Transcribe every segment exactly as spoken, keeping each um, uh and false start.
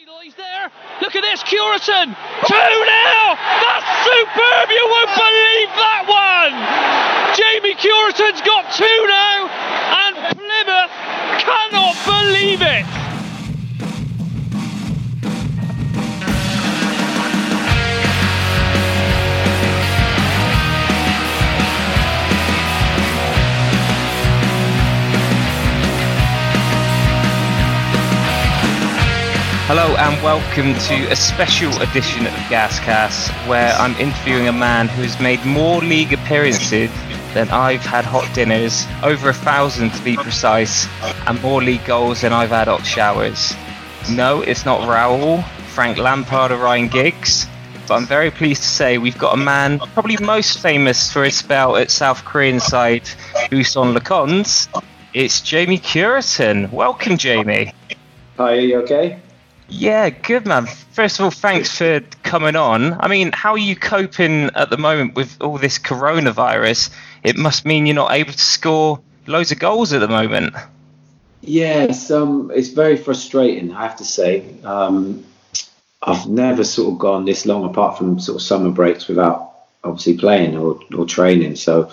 He's there. Look at this, Cureton. two nil. That's superb. You won't believe that one. Jamie Cureton's got two now, and Plymouth cannot believe it. Hello and welcome to a special edition of Gascast, where I'm interviewing a man who's made more league appearances than I've had hot dinners, over a thousand to be precise, and more league goals than I've had hot showers. No, it's not Raoul, Frank Lampard or Ryan Giggs, but I'm very pleased to say we've got a man probably most famous for his spell at South Korean side Busan Lacons. It's Jamie Cureton. Welcome, Jamie. Hi, are you okay? Yeah, good man. First of all, thanks for coming on. I mean, how are you coping at the moment with all this coronavirus? It must mean you're not able to score loads of goals at the moment. Yeah, it's, um, it's very frustrating, I have to say. Um, I've never sort of gone this long, apart from sort of summer breaks, without obviously playing or, or training. So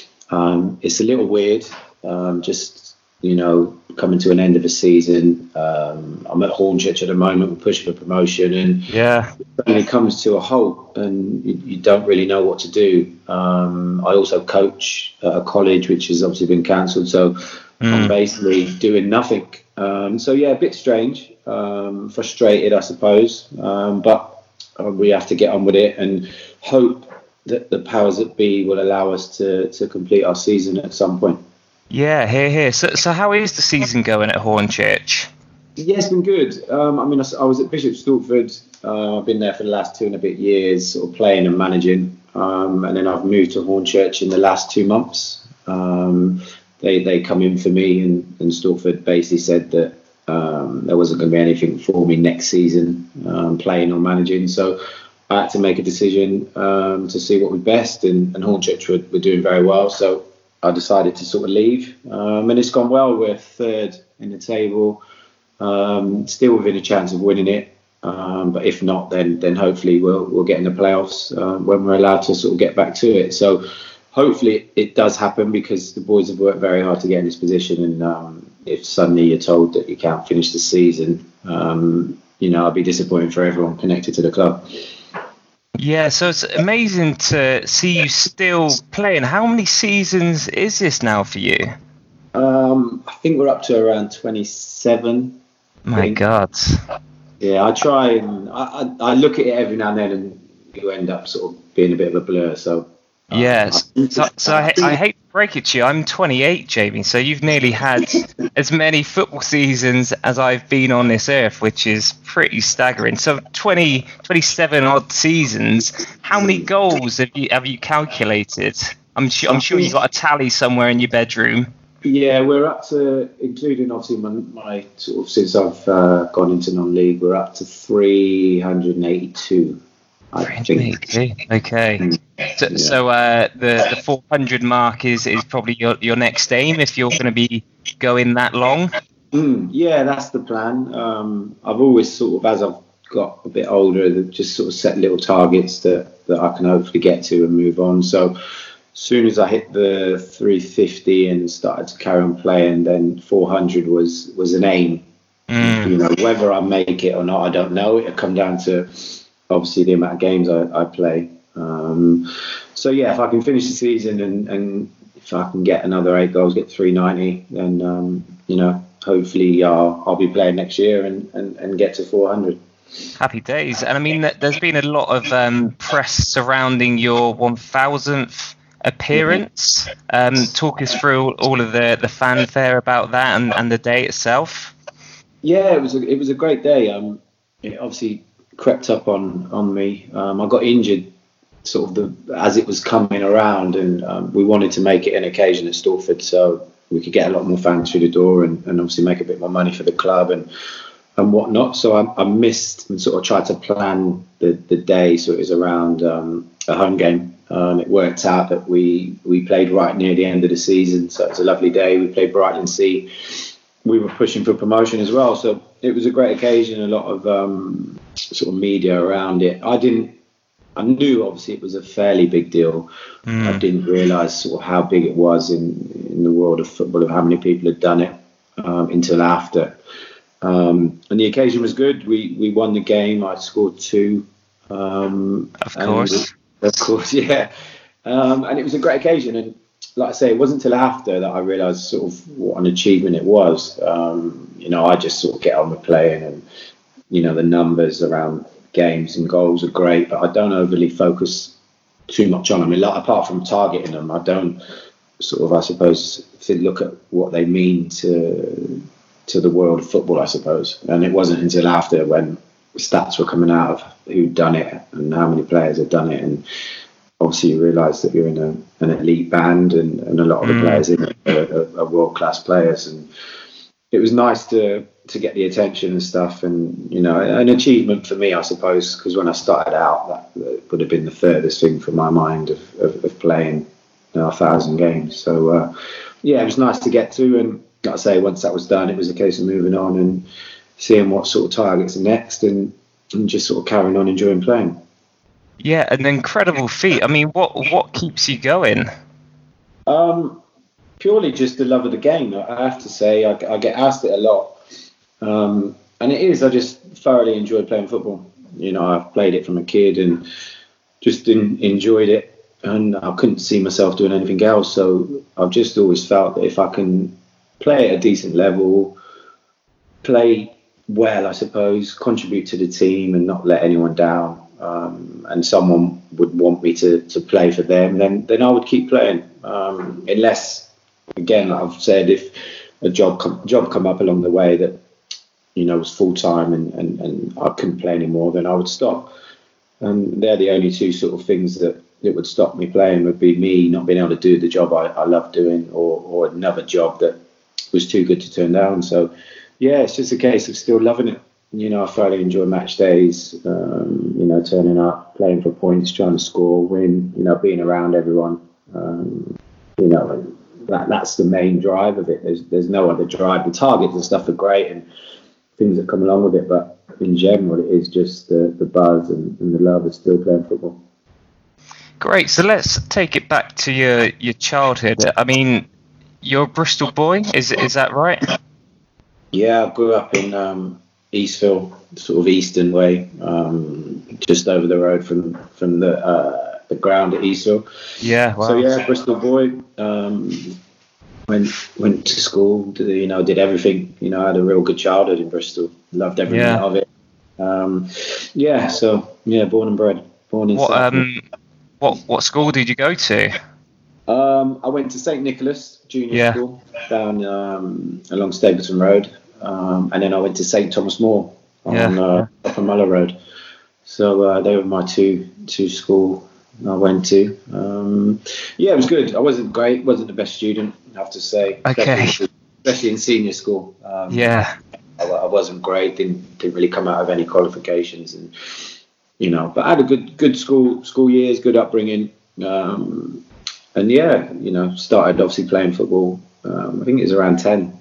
um, it's a little weird, um, just... you know, coming to an end of a season. Um, I'm at Hornchurch at the moment, we're pushing for promotion, and yeah, when it comes to a halt and you, you don't really know what to do. Um, I also coach at a college which has obviously been cancelled, so mm. I'm basically doing nothing. Um, so yeah, a bit strange, um, frustrated, I suppose, um, but uh, we have to get on with it and hope that the powers that be will allow us to, to complete our season at some point. Yeah, here, here. So, so how is the season going at Hornchurch? Yeah, it's been good. Um, I mean, I, I was at Bishop Stortford. Uh, I've been there for the last two and a bit years, sort of playing and managing. Um, and then I've moved to Hornchurch in the last two months. Um, they they come in for me, and, and Stortford basically said that um, there wasn't going to be anything for me next season, um, playing or managing. So I had to make a decision um, to see what was best. And, and Hornchurch were, were doing very well. So I decided to sort of leave, um, and it's gone well. We're third in the table, um, still within a chance of winning it. Um, but if not, then then hopefully we'll we'll get in the playoffs uh, when we're allowed to sort of get back to it. So hopefully it does happen, because the boys have worked very hard to get in this position. And um, if suddenly you're told that you can't finish the season, um, you know, I'll be disappointed for everyone connected to the club. Yeah, so it's amazing to see you still playing. How many seasons is this now for you? Um, I think we're up to around twenty-seven. My God. Yeah, I try and I, I, I look at it every now and then, and you end up sort of being a bit of a blur. So yes. Um, so, so I, I hate to break it to you. I'm twenty-eight, Jamie. So you've nearly had as many football seasons as I've been on this earth, which is pretty staggering. So twenty, twenty-seven odd seasons. How many goals have you have you calculated? I'm sure I'm sure you got a tally somewhere in your bedroom. Yeah, we're up to, including obviously my, my sort of since I've uh, gone into non-league, we're up to three hundred eighty-two. I think. Okay. So, yeah. so uh, the the four hundred mark is, is probably your, your next aim if you're going to be going that long? Mm, yeah, that's the plan. Um, I've always sort of, as I've got a bit older, just sort of set little targets that, that I can hopefully get to and move on. So as soon as I hit the three fifty and started to carry on playing, then four hundred was, was an aim. Mm. You know, whether I make it or not, I don't know. It'll come down to obviously the amount of games I, I play. Um, so yeah, if I can finish the season and, and if I can get another eight goals, get three ninety, then um, you know, hopefully I'll, I'll be playing next year and, and, and get to four hundred. Happy days. And I mean, there's been a lot of um, press surrounding your one thousandth appearance. Um, talk us through all of the, the fanfare about that and, and the day itself. Yeah, it was a, it was a great day. Um, it obviously crept up on on me. Um, I got injured sort of the as it was coming around, and um, we wanted to make it an occasion at Stortford so we could get a lot more fans through the door and, and obviously make a bit more money for the club and and whatnot. So I, I missed and sort of tried to plan the, the day so it was around um, a home game. Um, it worked out that we we played right near the end of the season, so it was a lovely day. We played Brightlingsea. we were pushing for promotion as well. So it was a great occasion, a lot of um, sort of media around it. I didn't, I knew obviously it was a fairly big deal. Mm. I didn't realise sort of how big it was in, in the world of football, of how many people had done it um, until after. Um, and the occasion was good. We we won the game. I scored two. Um, of course. And, of course, yeah. Um, and it was a great occasion. And like I say, it wasn't until after that I realised sort of what an achievement it was. Um, you know, I just sort of get on with playing, and you know, the numbers around games and goals are great, but I don't overly focus too much on them. I mean, like, apart from targeting them, I don't sort of, I suppose, look at what they mean to to the world of football, I suppose. And it wasn't until after, when stats were coming out of who'd done it and how many players had done it, and obviously you realise that you're in a, an elite band, and, and a lot of the mm. players in it are, are, are world-class players. And it was nice to to get the attention and stuff, and you know, an achievement for me, I suppose, because when I started out, that, that would have been the furthest thing from my mind of, of, of playing, you know, a thousand games. So uh, yeah, it was nice to get to, and like I say, once that was done, it was a case of moving on and seeing what sort of targets are next, and, and just sort of carrying on enjoying playing. Yeah, an incredible feat. I mean, what what keeps you going? Um, purely just the love of the game. I have to say, I, I get asked it a lot. Um, and it is, I just thoroughly enjoy playing football. You know, I've played it from a kid and just in, enjoyed it, and I couldn't see myself doing anything else. So I've just always felt that if I can play at a decent level, play well, I suppose, contribute to the team and not let anyone down, um, and someone would want me to, to play for them, then, then I would keep playing. Um, unless, again, like I've said, if a job com- job come up along the way that, you know, was full time and, and, and I couldn't play anymore, then I would stop. And they're the only two sort of things that, that would stop me playing, would be me not being able to do the job I, I love doing, or, or another job that was too good to turn down. So yeah, it's just a case of still loving it. You know, I thoroughly enjoy match days, um, you know, turning up, playing for points, trying to score, win, you know, being around everyone. Um, you know, and that that's the main drive of it. There's there's no other drive. The targets and stuff are great, and things that come along with it, but in general, it is just the, the buzz and, and the love of still playing football. Great. So let's take it back to your, your childhood. I mean, you're a Bristol boy, is is that right? Yeah, I grew up in um, Eastville, sort of Eastern way, um, just over the road from from the uh, the ground at Eastville. Yeah. Wow. So yeah, Bristol boy. Um, Went went to school, did, you know, did everything. You know, I had a real good childhood in Bristol. Loved every minute yeah. of it. Um, yeah, so yeah, born and bred. Born in. What um, what what school did you go to? Um, I went to Saint Nicholas Junior yeah. School down um, along Stapleton Road, um, and then I went to Saint Thomas More on yeah. uh, Upper Muller Road. So uh, they were my two two school I went to. Um, yeah, it was good. I wasn't great. Wasn't the best student, I have to say. Okay. Especially, especially in senior school. Um, yeah. I, I wasn't great. Didn't didn't really come out of any qualifications, and you know. But I had a good good school school years, good upbringing, um, and yeah, you know, started obviously playing football. Um, I think it was around ten.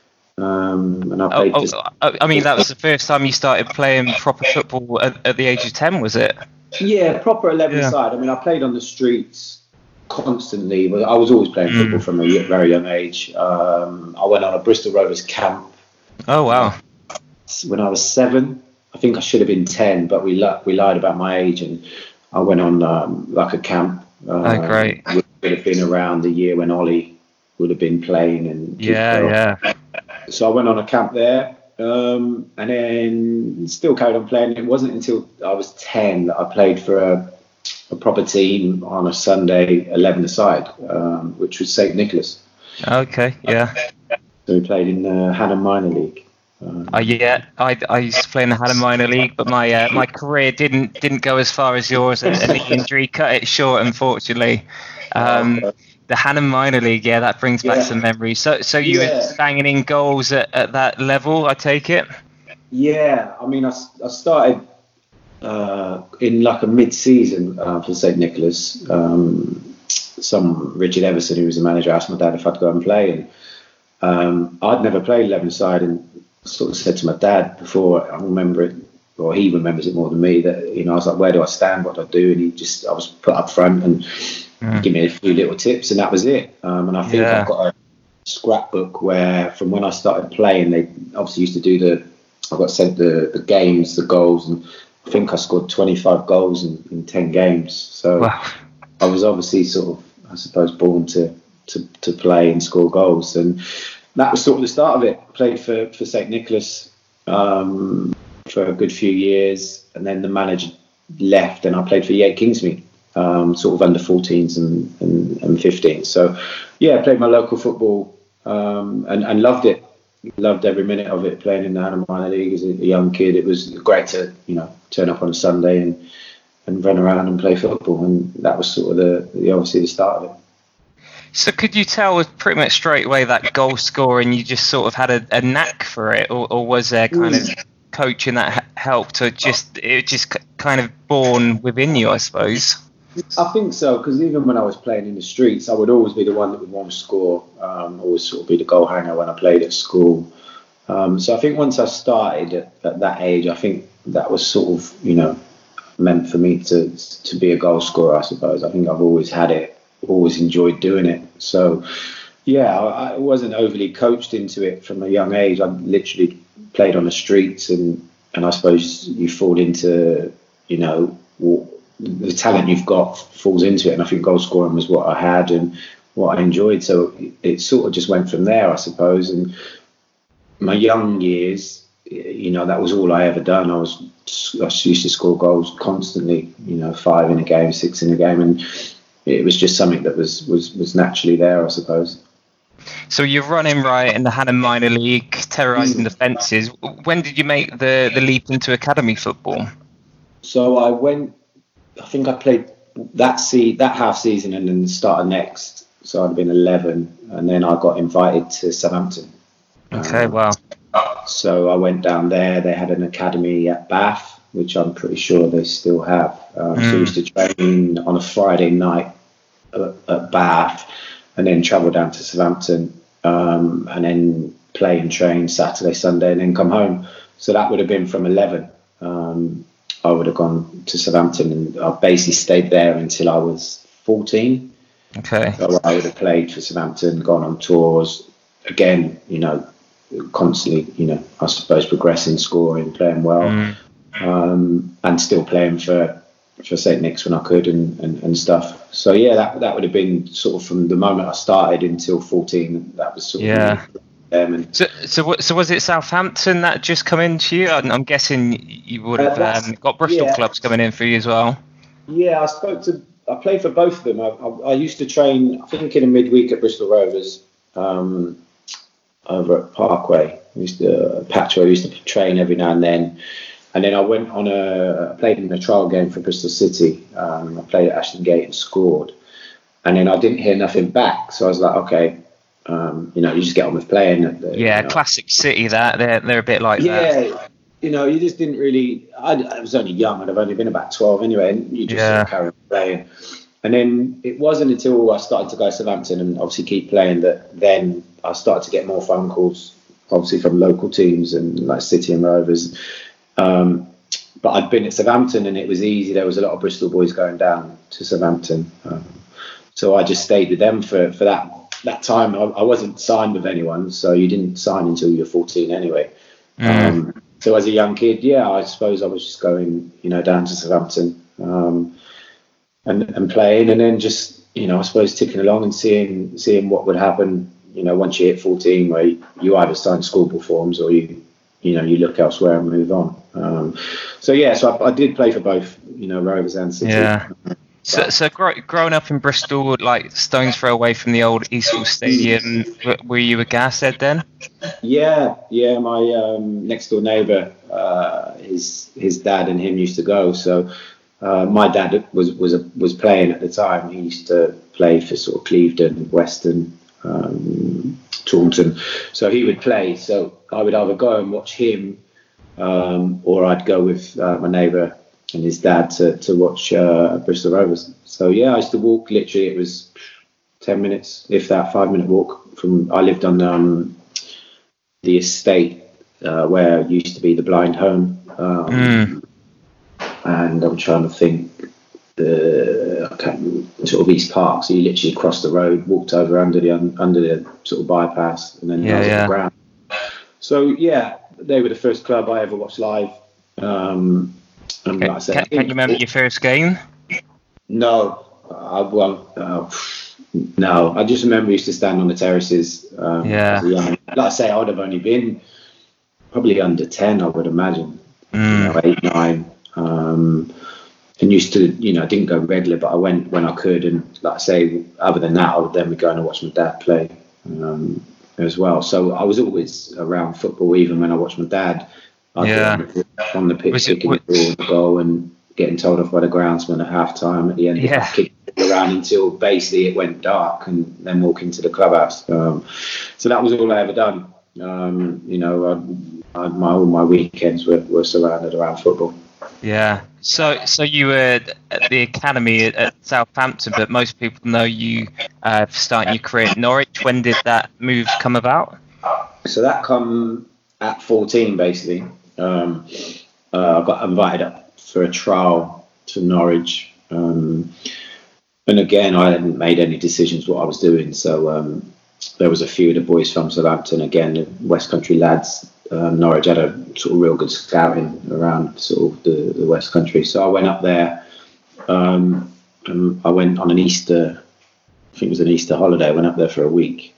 Um, and I played. Oh, just, oh, I mean, that was the first time you started playing proper football at, at the age of ten, was it? Yeah, proper eleven yeah. side. I mean, I played on the streets constantly, but I was always playing mm. football from a very young age. Um, I went on a Bristol Rovers camp. Oh wow! When I was seven, I think I should have been ten, but we li- we lied about my age, and I went on um, like a camp. Um, oh great! Would, would have been around the year when Ollie would have been playing, and yeah, yeah. So I went on a camp there. Um, and then still carried on playing. It wasn't until I was ten that I played for a, a proper team on a Sunday eleven-a-side, um, which was Saint Nicholas. Okay, yeah. So we played in the Hannah Minor League. Um, uh, yeah, I, I used to play in the Hannah Minor League, but my uh, my career didn't didn't go as far as yours, and the injury cut it short, unfortunately. Um, oh, okay. The Hannah Minor League, yeah, that brings back yeah. some memories. So, so you yeah. were banging in goals at, at that level, I take it? Yeah, I mean, I, I started uh, in like a mid-season uh, for Saint Nicholas. Um, some Richard Everson, who was the manager, asked my dad if I'd go and play, and um, I'd never played eleven-a-side, and sort of said to my dad before, I remember it, or he remembers it more than me, that, you know, I was like, where do I stand? What do I do? And he just, I was put up front and mm. give me a few little tips, and that was it. Um, and I think yeah. I've got a scrapbook where from when I started playing, they obviously used to do the, I got sent the, the games, the goals, and I think I scored twenty-five goals in, in ten games. So wow. I was obviously sort of, I suppose, born to, to, to play and score goals. And that was sort of the start of it. I played for, for Saint Nicholas um, for a good few years, and then the manager left and I played for Yate Kingsmead, um, sort of under fourteens and, and, and fifteens. So yeah, I played my local football um, and, and loved it. Loved every minute of it, playing in the Hannah Minor League as a young kid. It was great to, you know, turn up on a Sunday and, and run around and play football, and that was sort of the, the obviously the start of it. So could you tell pretty much straight away that goal scoring, you just sort of had a, a knack for it, or, or was there kind of coaching that helped, or just it just kind of born within you, I suppose? I think so, because even when I was playing in the streets, I would always be the one that would want to score, um, always sort of be the goal hanger when I played at school. Um, so I think once I started at, at that age, I think that was sort of, you know, meant for me to to be a goal scorer, I suppose. I think I've always had it, always enjoyed doing it. So yeah, I, I wasn't overly coached into it from a young age. I literally played on the streets, and, and I suppose you fall into, you know, the talent you've got falls into it. And I think goal scoring was what I had and what I enjoyed. So it sort of just went from there, I suppose. And my young years, you know, that was all I ever done. I was I used to score goals constantly, you know, five in a game, six in a game, and it was just something that was was was naturally there, I suppose. So you're running right in the Hannah Minor League, terrorising the fences. When did you make the the leap into academy football? So I went, I think I played that se- that half season and then started next. So I'd have been eleven, and then I got invited to Southampton. Okay, um, wow. So I went down there. They had an academy at Bath, which I'm pretty sure they still have. Um, mm. So I used to train on a Friday night at, at Bath, and then travel down to Southampton, um, and then play and train Saturday, Sunday, and then come home. So that would have been from eleven. Um, I would have gone to Southampton, and I basically stayed there until I was fourteen. Okay. So I would have played for Southampton, gone on tours. Again, you know, constantly, you know, I suppose progressing, scoring, playing well, mm. um, and still playing for for Saint Nick's when I could, and, and, and stuff. So yeah, that that would have been sort of from the moment I started until fourteen. That was sort yeah. of them. And so so so was it Southampton that just come into you? I'm, I'm guessing you would have uh, um, got Bristol yeah. clubs coming in for you as well. Yeah, I spoke to. I played for both of them. I, I, I used to train, I think, in a midweek at Bristol Rovers. Um, over at Parkway. I used to uh, patch where I used to train every now and then. And then I went on a, I played in a trial game for Bristol City. Um, I played at Ashton Gate and scored. And then I didn't hear nothing back. So I was like, okay, um, you know, you just get on with playing. The, yeah, you know. Classic City, that. They're, they're a bit like yeah, that. Yeah, you know, you just didn't really, I, I was only young. I'd have only been about twelve anyway. And you just yeah. sort of carry on playing. And then it wasn't until I started to go to Southampton and obviously keep playing that then I started to get more phone calls, obviously from local teams and like City and Rovers. Um, but I'd been at Southampton and it was easy. There was a lot of Bristol boys going down to Southampton. Um, so I just stayed with them for, for that that time. I, I wasn't signed with anyone, so you didn't sign until you were fourteen anyway. Mm. Um, so as a young kid, yeah, I suppose I was just going, you know, down to Southampton. Um, And, and playing, and then just, you know, I suppose ticking along and seeing seeing what would happen, you know, once you hit fourteen, where you, you either sign school ball forms or you, you know, you look elsewhere and move on. Um, so yeah, so I, I did play for both, you know, Rovers and City. Yeah. So, so grow, growing up in Bristol, like stone's throw away from the old Eastfield Stadium, were you a Gateshead then? Yeah, yeah. My um, next door neighbour, uh, his his dad and him used to go. So. Uh, my dad was was a, was playing at the time. He used to play for sort of Clevedon, Weston, um, Taunton. So he would play. So I would either go and watch him, um, or I'd go with uh, my neighbour and his dad to to watch uh, Bristol Rovers. So yeah, I used to walk. Literally, it was ten minutes, if that, five minute walk from. I lived on um, the estate uh, where it used to be the blind home, um, mm. and I'm trying to think. The okay, sort of East Park, so you literally crossed the road, walked over under the under the sort of bypass, and then yeah, yeah. on the ground. So yeah, they were the first club I ever watched live. Um, and can, like I said, can, can you remember your first game? No, I well, uh, no. I just remember I used to stand on the terraces. Um, yeah, as a young, like I say, I would have only been probably under ten, I would imagine. Mm. You know, eight, nine. Um, And used to, you know, I didn't go regular, but I went when I could. And like I say, other than that, I would then be going to watch my dad play um, as well. So I was always around football, even when I watched my dad. I'd yeah. be on the pitch, was kicking it, the ball and the goal and getting told off by the groundsman at half time at the end. Yeah. Kicking around until basically it went dark and then walk into the clubhouse. Um, so that was all I ever done. Um, you know, I, I, my all my weekends were, were surrounded around football. Yeah. So, so you were at the academy at Southampton, but most people know you uh, starting your career at Norwich. When did that move come about? So that come at fourteen, basically. Um, uh, I got invited up for a trial to Norwich, um, and again, I hadn't made any decisions what I was doing. So um, there was a few of the boys from Southampton, again, the West Country lads. Um, Norwich had a sort of real good scouting around sort of the, the West Country. So I went up there um, and I went on an Easter, I think it was an Easter holiday. I went up there for a week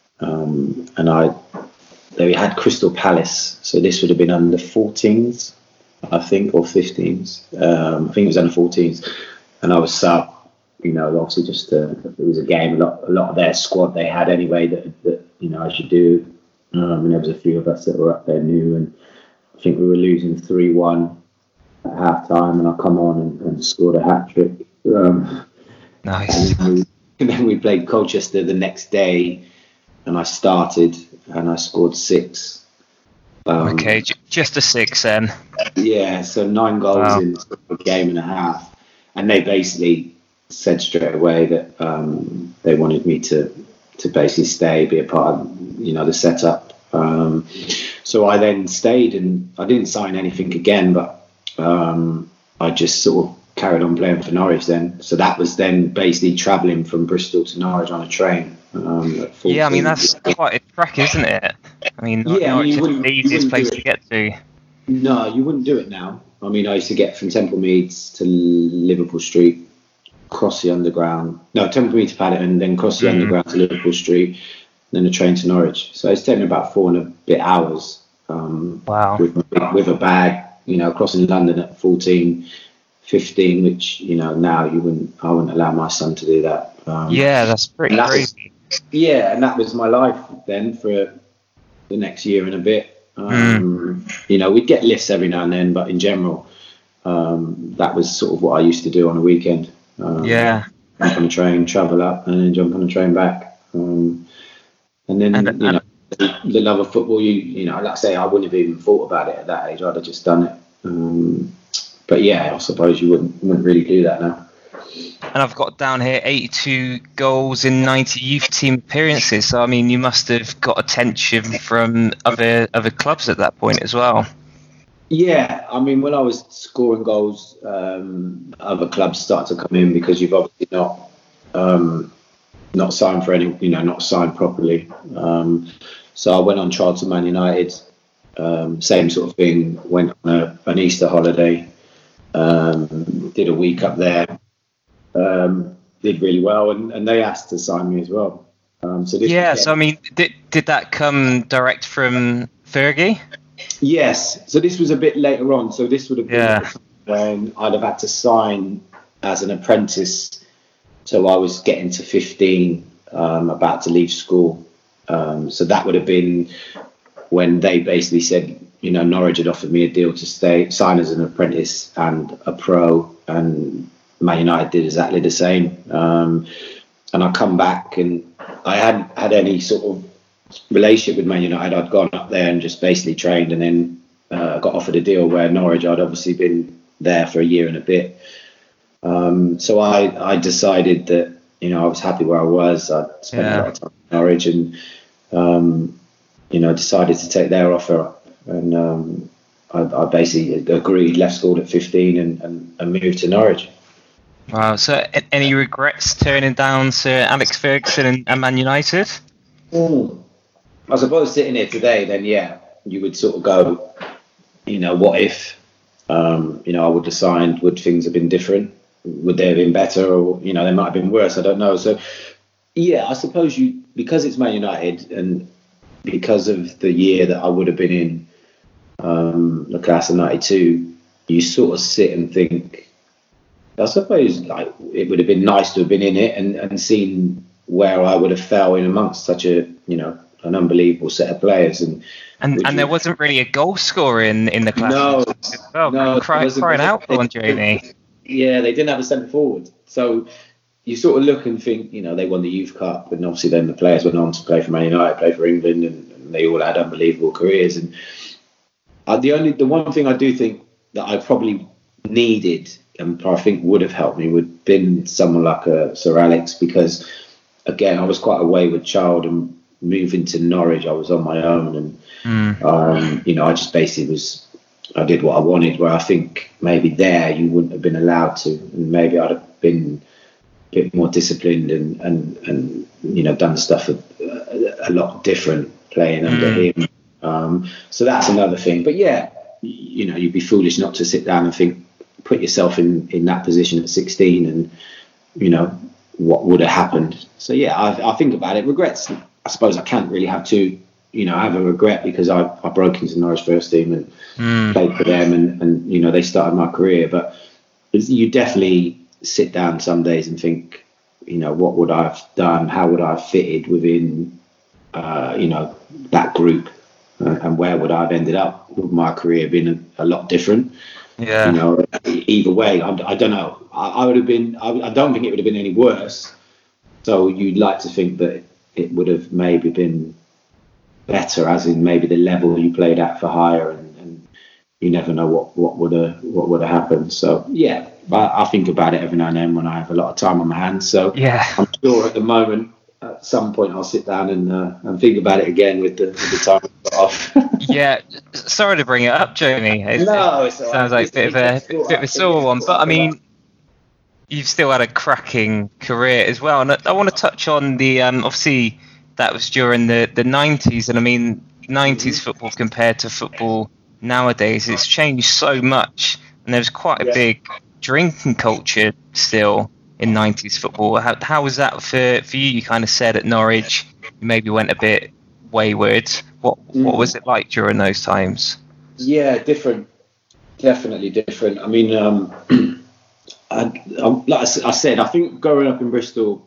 um, and I they had Crystal Palace. So this would have been under fourteens, I think, or fifteens. Um, I think it was under fourteens. And I was sat, you know, obviously just uh, it was a game. A lot, a lot of their squad they had anyway that, that you know, I should do. Um, and there was a few of us that were up there new, and I think we were losing three one at half time, and I come on and, and scored a hat trick. Um, nice. And then, we, and then we played Colchester the next day, and I started and I scored six. Um, okay, j- just a six then. Yeah, so nine goals wow. in a game and a half, and they basically said straight away that um, they wanted me to. to basically stay, be a part of, you know, the setup. Um, so I then stayed and I didn't sign anything again, but um, I just sort of carried on playing for Norwich then. So that was then basically travelling from Bristol to Norwich on a train. Um, yeah, I mean, that's quite a trek, isn't it? I mean, yeah, Norwich I mean, is the easiest place to get to. No, you wouldn't do it now. I mean, I used to get from Temple Meads to Liverpool Street, cross the underground, no, Temple Mead to Paddington, then cross the mm. underground to Liverpool Street, then a train to Norwich. So it's taken about four and a bit hours. Um, wow. With, with a bag, you know, crossing London at fourteen, fifteen, which, you know, now you wouldn't, I wouldn't allow my son to do that. Um, yeah, that's pretty that crazy. Was, yeah, and that was my life then for the next year and a bit. Um, mm. You know, we'd get lifts every now and then, but in general, um, that was sort of what I used to do on a weekend. Um, yeah. Jump on a train, travel up, and then jump on a train back. Um, and then, and, you know, the, the love of football, you you know, like I say, I wouldn't have even thought about it at that age. I'd have just done it. Um, but yeah, I suppose you wouldn't wouldn't really do that now. And I've got down here eighty-two goals in ninety youth team appearances. So, I mean, you must have got attention from other other clubs at that point as well. Yeah, I mean, when I was scoring goals, um, other clubs started to come in because you've obviously not um, not signed for any, you know, not signed properly. Um, so I went on trial to Man United, um, same sort of thing. Went on a, an Easter holiday, um, did a week up there, um, did really well, and, and they asked to sign me as well. Um, so this yeah, so I mean, did did that come direct from Fergie? Yes, so this was a bit later on. So this would have been yeah. when I'd have had to sign as an apprentice. So I was getting to fifteen, um, about to leave school. Um, so that would have been when they basically said, you know, Norwich had offered me a deal to stay, sign as an apprentice and a pro, and Man United did exactly the same. Um, and I come back and I hadn't had any sort of relationship with Man United. I'd gone up there and just basically trained, and then uh, got offered a deal where Norwich, I'd obviously been there for a year and a bit. Um, so I, I decided that you know, I was happy where I was. I spent Yeah. a lot of time in Norwich, and um, you know, decided to take their offer up, and um, I, I basically agreed, left school at fifteen, and, and, and moved to Norwich. Wow. So, a- any regrets turning down Sir Alex Ferguson and, and Man United? Mm. I suppose sitting here today, then yeah, you would sort of go, you know, what if, um, you know, I would have signed? Would things have been different? Would they have been better, or you know, they might have been worse? I don't know. So, yeah, I suppose you, because it's Man United, and because of the year that I would have been in, um, the class of ninety-two, you sort of sit and think, I suppose like it would have been nice to have been in it and, and seen where I would have fell in amongst such a, you know, an unbelievable set of players. And And and you, there wasn't really a goal scorer in, in the class. No, well, no, cry, wasn't, crying out for they, one, Jamie. Yeah, they didn't have a centre forward. So you sort of look and think, you know, they won the Youth Cup, and obviously then the players went on to play for Man United, play for England, and, and they all had unbelievable careers. And I, the only, the one thing I do think that I probably needed, and I think would have helped me, would have been someone like a Sir Alex, because again, I was quite a wayward child, and moving to Norwich, I was on my own, and Mm. um, you know, I just basically was, I did what I wanted. Where I think maybe there you wouldn't have been allowed to, and maybe I'd have been a bit more disciplined and and, and you know, done stuff a, a lot different playing under Mm. him. Um, so that's another thing. But yeah, you know, you'd be foolish not to sit down and think, put yourself in, in that position at sixteen, and you know what would have happened. So yeah, I, I think about it. Regrets, I suppose I can't really have to, you know, have a regret, because I, I broke into Norwich first team and Mm. played for them, and, and you know, they started my career. But you definitely sit down some days and think, you know, what would I have done? How would I have fitted within, uh, you know, that group, uh, and where would I have ended up? Would my career been a, a lot different? Yeah. You know, either way, I, I don't know. I, I would have been. I, I don't think it would have been any worse. So you'd like to think that it would have maybe been better, as in maybe the level you played at for higher, and, and you never know what what would have what would have happened. So yeah, I, I think about it every now and then when I have a lot of time on my hands. So Yeah. I'm sure at the moment, at some point, I'll sit down and uh, and think about it again with the with the time off. Yeah. Sorry to bring it up, Jamie. It, No, it it's all sounds right. like a bit of a, bit of a sore one, but I mean, you've still had a cracking career as well. And I, I want to touch on the um, obviously that was during the the nineties, and I mean, nineties football compared to football nowadays, it's changed so much, and there's quite a Yeah. big drinking culture still in nineties football. How how was that for for you? You kind of said at Norwich you maybe went a bit wayward. What what Mm. was it like during those times? Yeah, different, definitely different. I mean, um, I, I, like I s- I said, I think growing up in Bristol,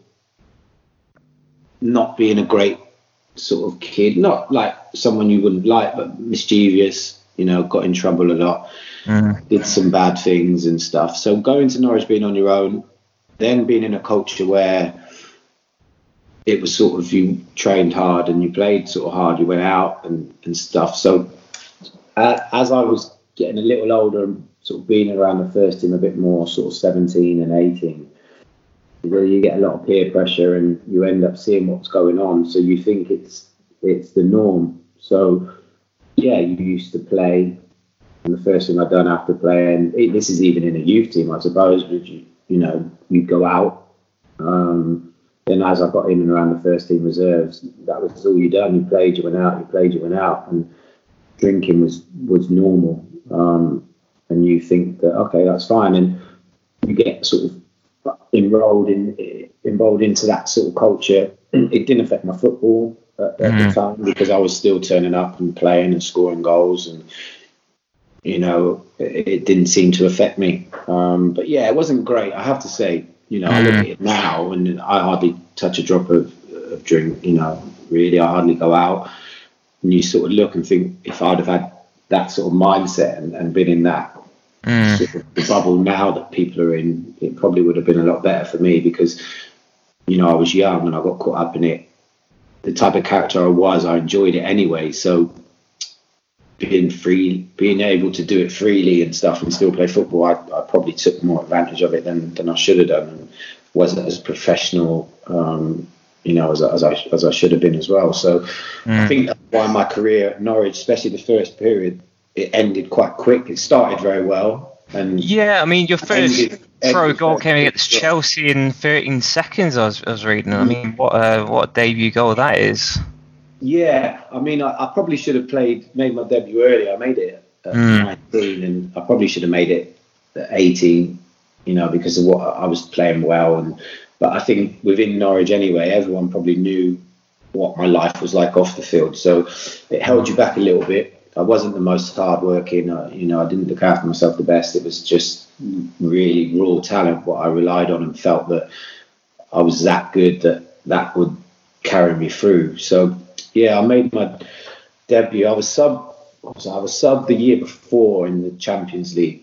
not being a great sort of kid, not like someone you wouldn't like, but mischievous, you know, got in trouble a lot, Mm. did some bad things and stuff. So going to Norwich, being on your own, then being in a culture where it was sort of, you trained hard and you played sort of hard, you went out and, and stuff. So uh, as I was getting a little older and sort of being around the first team a bit more, sort of seventeen and eighteen, where you get a lot of peer pressure and you end up seeing what's going on. So you think it's it's the norm. So yeah, you used to play, and the first thing I'd done after playing, it, this is even in a youth team, I suppose, but you, you know, you'd go out. Um, then as I got in and around the first team reserves, that was all you done. You played, you went out, you played, you went out, and drinking was was normal. Um, and you think that, okay, that's fine, and you get sort of enrolled in involved into that sort of culture. It didn't affect my football at, at Mm. the time, because I was still turning up and playing and scoring goals, and you know, it, it didn't seem to affect me. Um, but yeah, it wasn't great, I have to say. You know, I look at it now, and I hardly touch a drop of, of drink. You know, really, I hardly go out. And you sort of look and think, if I'd have had that sort of mindset and, and been in that Mm. sort of the bubble now that people are in, it probably would have been a lot better for me, because, you know, I was young and I got caught up in it. The type of character I was, I enjoyed it anyway. So being free, being able to do it freely and stuff and still play football, I, I probably took more advantage of it than, than I should have done. And wasn't as professional, um, you know, as, as I as I should have been as well. So mm. I think that's why my career at Norwich, especially the first period, it ended quite quick. It started very well, and yeah, I mean, your first ended, pro ended goal came against Chelsea in thirteen seconds. I was, I was reading. I mean, what a what a debut goal that is. Yeah, I mean, I, I probably should have played made my debut earlier. I made it at mm. nineteen, and I probably should have made it at eighteen. You know, because of what I was playing well, and but I think within Norwich anyway, everyone probably knew what my life was like off the field, so it held you back a little bit. I wasn't the most hardworking, uh, you know, I didn't look after myself the best. It was just really raw talent what I relied on, and felt that I was that good that that would carry me through. So yeah, I made my debut. I was sub, what was I? I was sub the year before in the Champions League.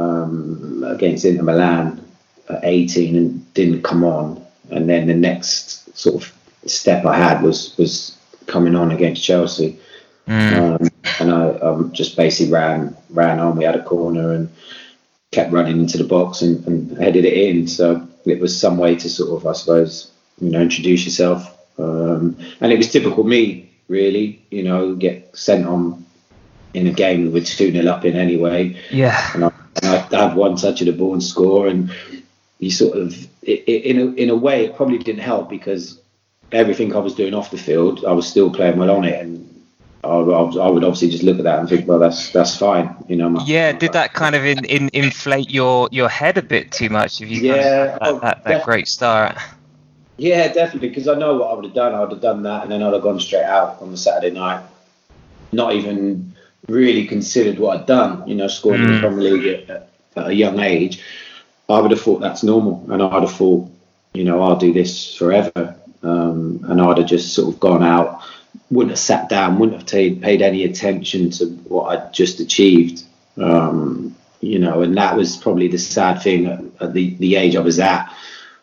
Um, against Inter Milan at eighteen, and didn't come on, and then the next sort of step I had was was coming on against Chelsea, mm. um, and I um, just basically ran ran on. We had a corner and kept running into the box and, and headed it in. So it was some way to sort of, I suppose, you know, introduce yourself, um, and it was typical me, really. You know, get sent on in a game we were two nil up in anyway. Yeah. And I, and I'd have one touch of the ball and score, and you sort of, it, it, in a in a way, it probably didn't help, because everything I was doing off the field, I was still playing well on it, and I, I, I would obviously just look at that and think, well, that's that's fine, you know. My, yeah, my, did that kind of in, in, inflate your, your head a bit too much? If you yeah, kind of that, that, that great start. Yeah, definitely, because I know what I would have done. I would have done that, and then I'd have gone straight out on the Saturday night, not even really considered what I'd done, you know, scoring mm. in the Premier League at, at a young age. I would have thought that's normal, and I'd have thought, you know, I'll do this forever, um, and I'd have just sort of gone out, wouldn't have sat down, wouldn't have paid, paid any attention to what I'd just achieved, um, you know, and that was probably the sad thing at, at the, the age I was at,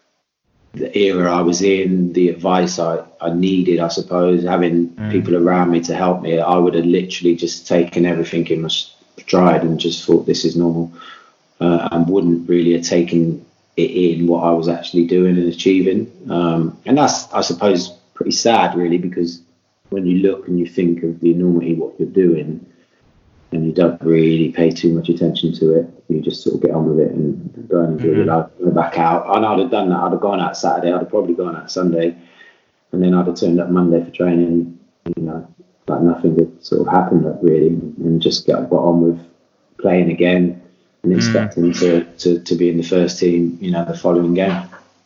the era I was in, the advice I, I needed, I suppose, having mm. people around me to help me. I would have literally just taken everything in my stride and just thought this is normal, uh, and wouldn't really have taken it in what I was actually doing and achieving. Um, and that's, I suppose, pretty sad, really, because when you look and you think of the enormity of what you're doing, and you don't really pay too much attention to it, you just sort of get on with it and go and do mm-hmm. it. I'd go back out, and I'd have done that. I'd have gone out Saturday, I'd have probably gone out Sunday, and then I'd have turned up Monday for training, you know, like nothing had sort of happened really, and just got, got on with playing again and expecting mm. to, to, to be in the first team, you know, the following game.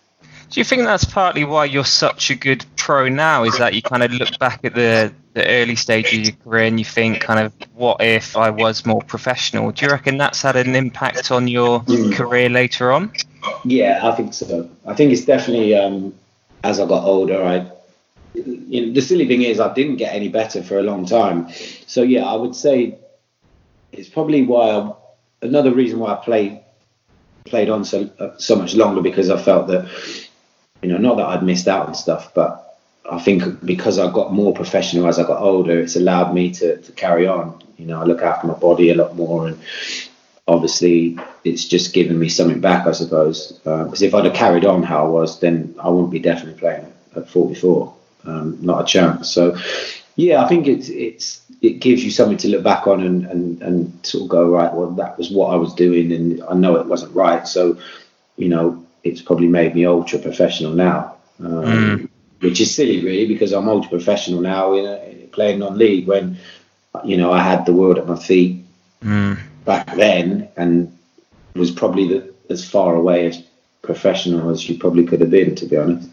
Do you think that's partly why you're such a good pro now, is that you kind of look back at the, the early stage of your career and you think kind of, what if I was more professional? Do you reckon that's had an impact on your mm. career later on? Yeah, I think so. I think it's definitely, um, as I got older, I, you know, the silly thing is I didn't get any better for a long time. So yeah, I would say it's probably why, I, another reason why I played, played on so, uh, so much longer, because I felt that, you know, not that I'd missed out on stuff, but I think because I got more professional as I got older, it's allowed me to, to carry on. You know, I look after my body a lot more, and obviously it's just given me something back, I suppose. Because uh, if I'd have carried on how I was, then I wouldn't be definitely playing at forty-four. Um, not a chance. So, yeah, I think it's it's it gives you something to look back on and, and, and sort of go, right, well, that was what I was doing, and I know it wasn't right. So, you know, it's probably made me ultra professional now, um, mm. which is silly really, because I'm ultra professional now in a, playing non-league, when, you know, I had the world at my feet mm. back then, and was probably the, as far away as professional as you probably could have been, to be honest.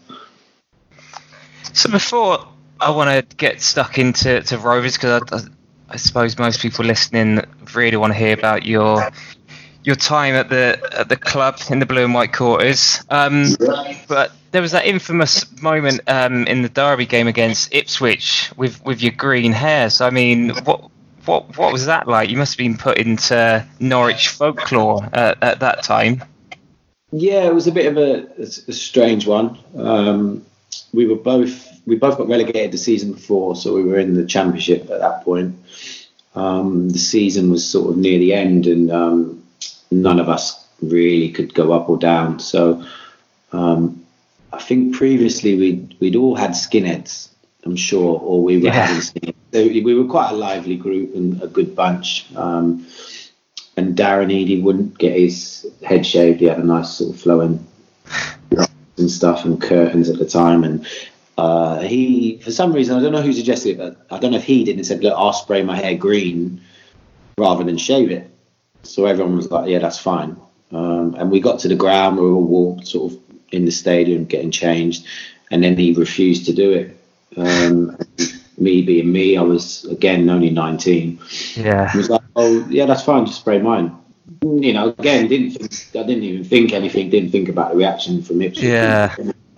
So before I want to get stuck into to Rovers, because I, I, I suppose most people listening really want to hear about your your time at the at the club in the blue and white quarters. Um, but there was that infamous moment um, in the derby game against Ipswich with, with your green hair. So I mean, what what what was that like? You must have been put into Norwich folklore at, at that time. Yeah, it was a bit of a, a, a strange one. Um, we were both we both got relegated the season before, so we were in the Championship at that point. Um, the season was sort of near the end, and um, none of us really could go up or down. So Um, I think previously we'd, we'd all had skinheads, I'm sure, or we were Yeah. having skinheads. So we were quite a lively group and a good bunch. Um, and Darren Eadie wouldn't get his head shaved. He had a nice sort of flowing and stuff and curtains at the time. And uh, he, for some reason, I don't know who suggested it, but I don't know if he did and said, look, I'll spray my hair green rather than shave it. So everyone was like, yeah, that's fine. Um, and we got to the ground, we were all walked sort of in the stadium getting changed, and then he refused to do it. Um, me being me, I was again only nineteen. Yeah. He was like, oh yeah, that's fine, just spray mine. You know, again, didn't think, I didn't even think anything, didn't think about the reaction from Ipswich. Yeah.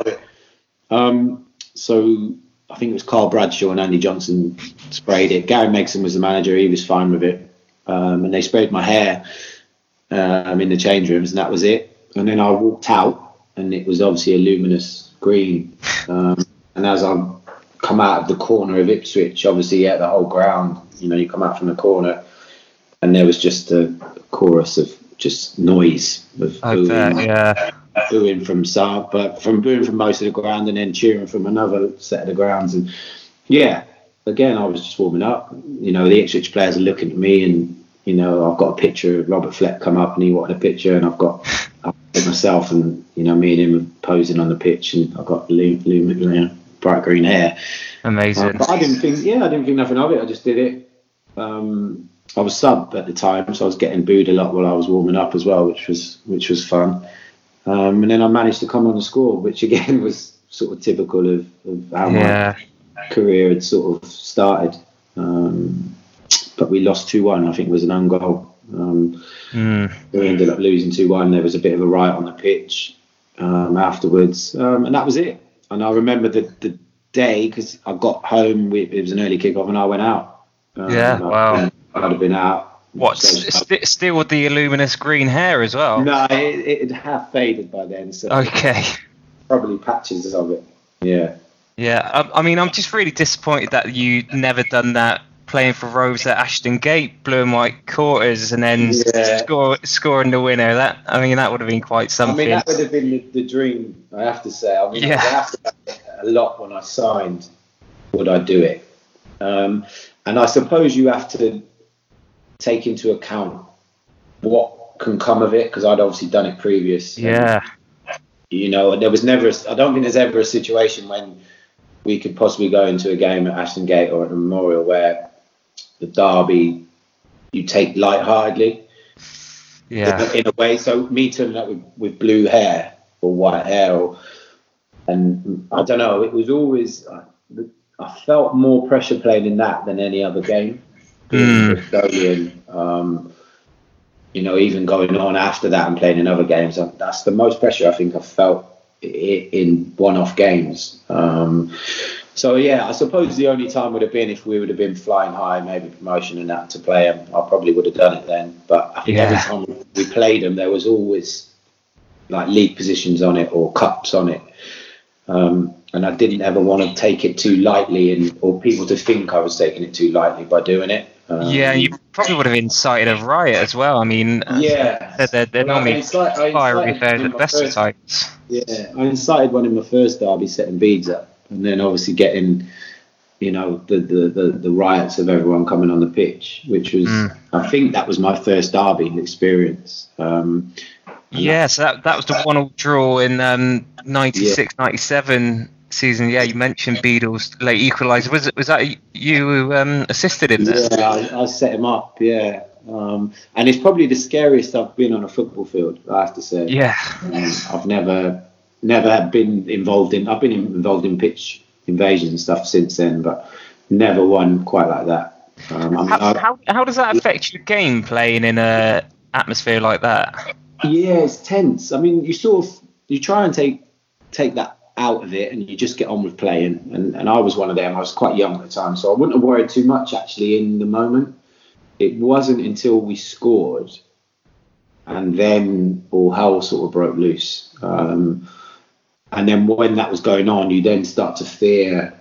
Um, so I think it was Carl Bradshaw and Andy Johnson sprayed it. Gary Megson was the manager, he was fine with it. Um, and they sprayed my hair um, in the change rooms, and that was it. And then I walked out, and it was obviously a luminous green. Um, and as I come out of the corner of Ipswich, obviously, yeah, the whole ground, you know, you come out from the corner, and there was just a chorus of just noise of I booing, bet, yeah. booing from some, but from booing from most of the ground, and then cheering from another set of the grounds. And yeah, again, I was just warming up. You know, the Ipswich players are looking at me, and you know, I've got a picture of Robert Fleck come up, and he wanted a picture, and I've got myself, and you know, me and him posing on the pitch, and I've got lu- lu- you know, bright green hair. Amazing. Uh, but I didn't think, yeah, I didn't think nothing of it. I just did it. Um, I was sub at the time, so I was getting booed a lot while I was warming up as well, which was which was fun. Um, and then I managed to come on the score, which again was sort of typical of, of how Yeah. my career had sort of started. Um, but we lost two one. I think it was an own goal. Um, Mm. We ended up losing two one. There was a bit of a riot on the pitch um, afterwards, um, and that was it. And I remember the, the day, because I got home, we, it was an early kickoff, and I went out. Um, Yeah, wow. I'd have been out. What, So- st- still with the luminous green hair as well? No, it, it had half faded by then, so Okay. probably patches of it. Yeah. Yeah, I, I mean, I'm just really disappointed that you never done that playing for Rovers at Ashton Gate, blue and white quarters, and then Yeah. score scoring the winner. That I mean, that would have been quite I something. mean, that would have been the, the dream, I have to say. I mean, Yeah. I asked about it a lot when I signed, would I do it? Um, and I suppose you have to take into account what can come of it, because I'd obviously done it previous. Yeah. You know, there was never, a, I don't think there's ever a situation when we could possibly go into a game at Ashton Gate or at the Memorial where the derby you take lightheartedly. Yeah. In a way. So me turning up with, with blue hair or white hair, or, and I don't know, it was always, I, I felt more pressure playing in that than any other game. Mm. Custodian, um, you know, even going on after that and playing in other games, that's the most pressure I think I've felt in one-off games. Um, so yeah, I suppose the only time would have been if we would have been flying high, maybe promotion and that to play them. I probably would have done it then. But I think Yeah. every time we played them, there was always like league positions on it or cups on it. Um, and I didn't ever want to take it too lightly, and or people to think I was taking it too lightly by doing it. Um, Yeah, you probably would have incited a riot as well. I mean, Yeah. they're, they're, they're Well, I normally incite- I fiery incited affairs in at my best of first- times. Yeah, I incited one in my first derby, setting beads up, and then obviously getting, you know, the the, the, the riots of everyone coming on the pitch, which was, Mm. I think that was my first derby experience. Um, Yeah, so that that was the one-all draw in um, ninety-six ninety-seven season. Yeah, you mentioned Beadle's late equaliser. Was it was that you who um, assisted him there? yeah, I, I set him up. Yeah, um, and it's probably the scariest I've been on a football field, I have to say. Yeah. Um, I've never never been involved in. I've been involved in pitch invasions and stuff since then, but never one quite like that. Um, I mean, How, I- how how does that affect your game playing in a atmosphere like that? Yeah, it's tense. I mean, you sort of you try and take take that out of it, and you just get on with playing. And, and I was one of them. I was quite young at the time, so I wouldn't have worried too much actually in the moment. It wasn't until we scored, and then all hell sort of broke loose. Um, and then when that was going on, you then start to fear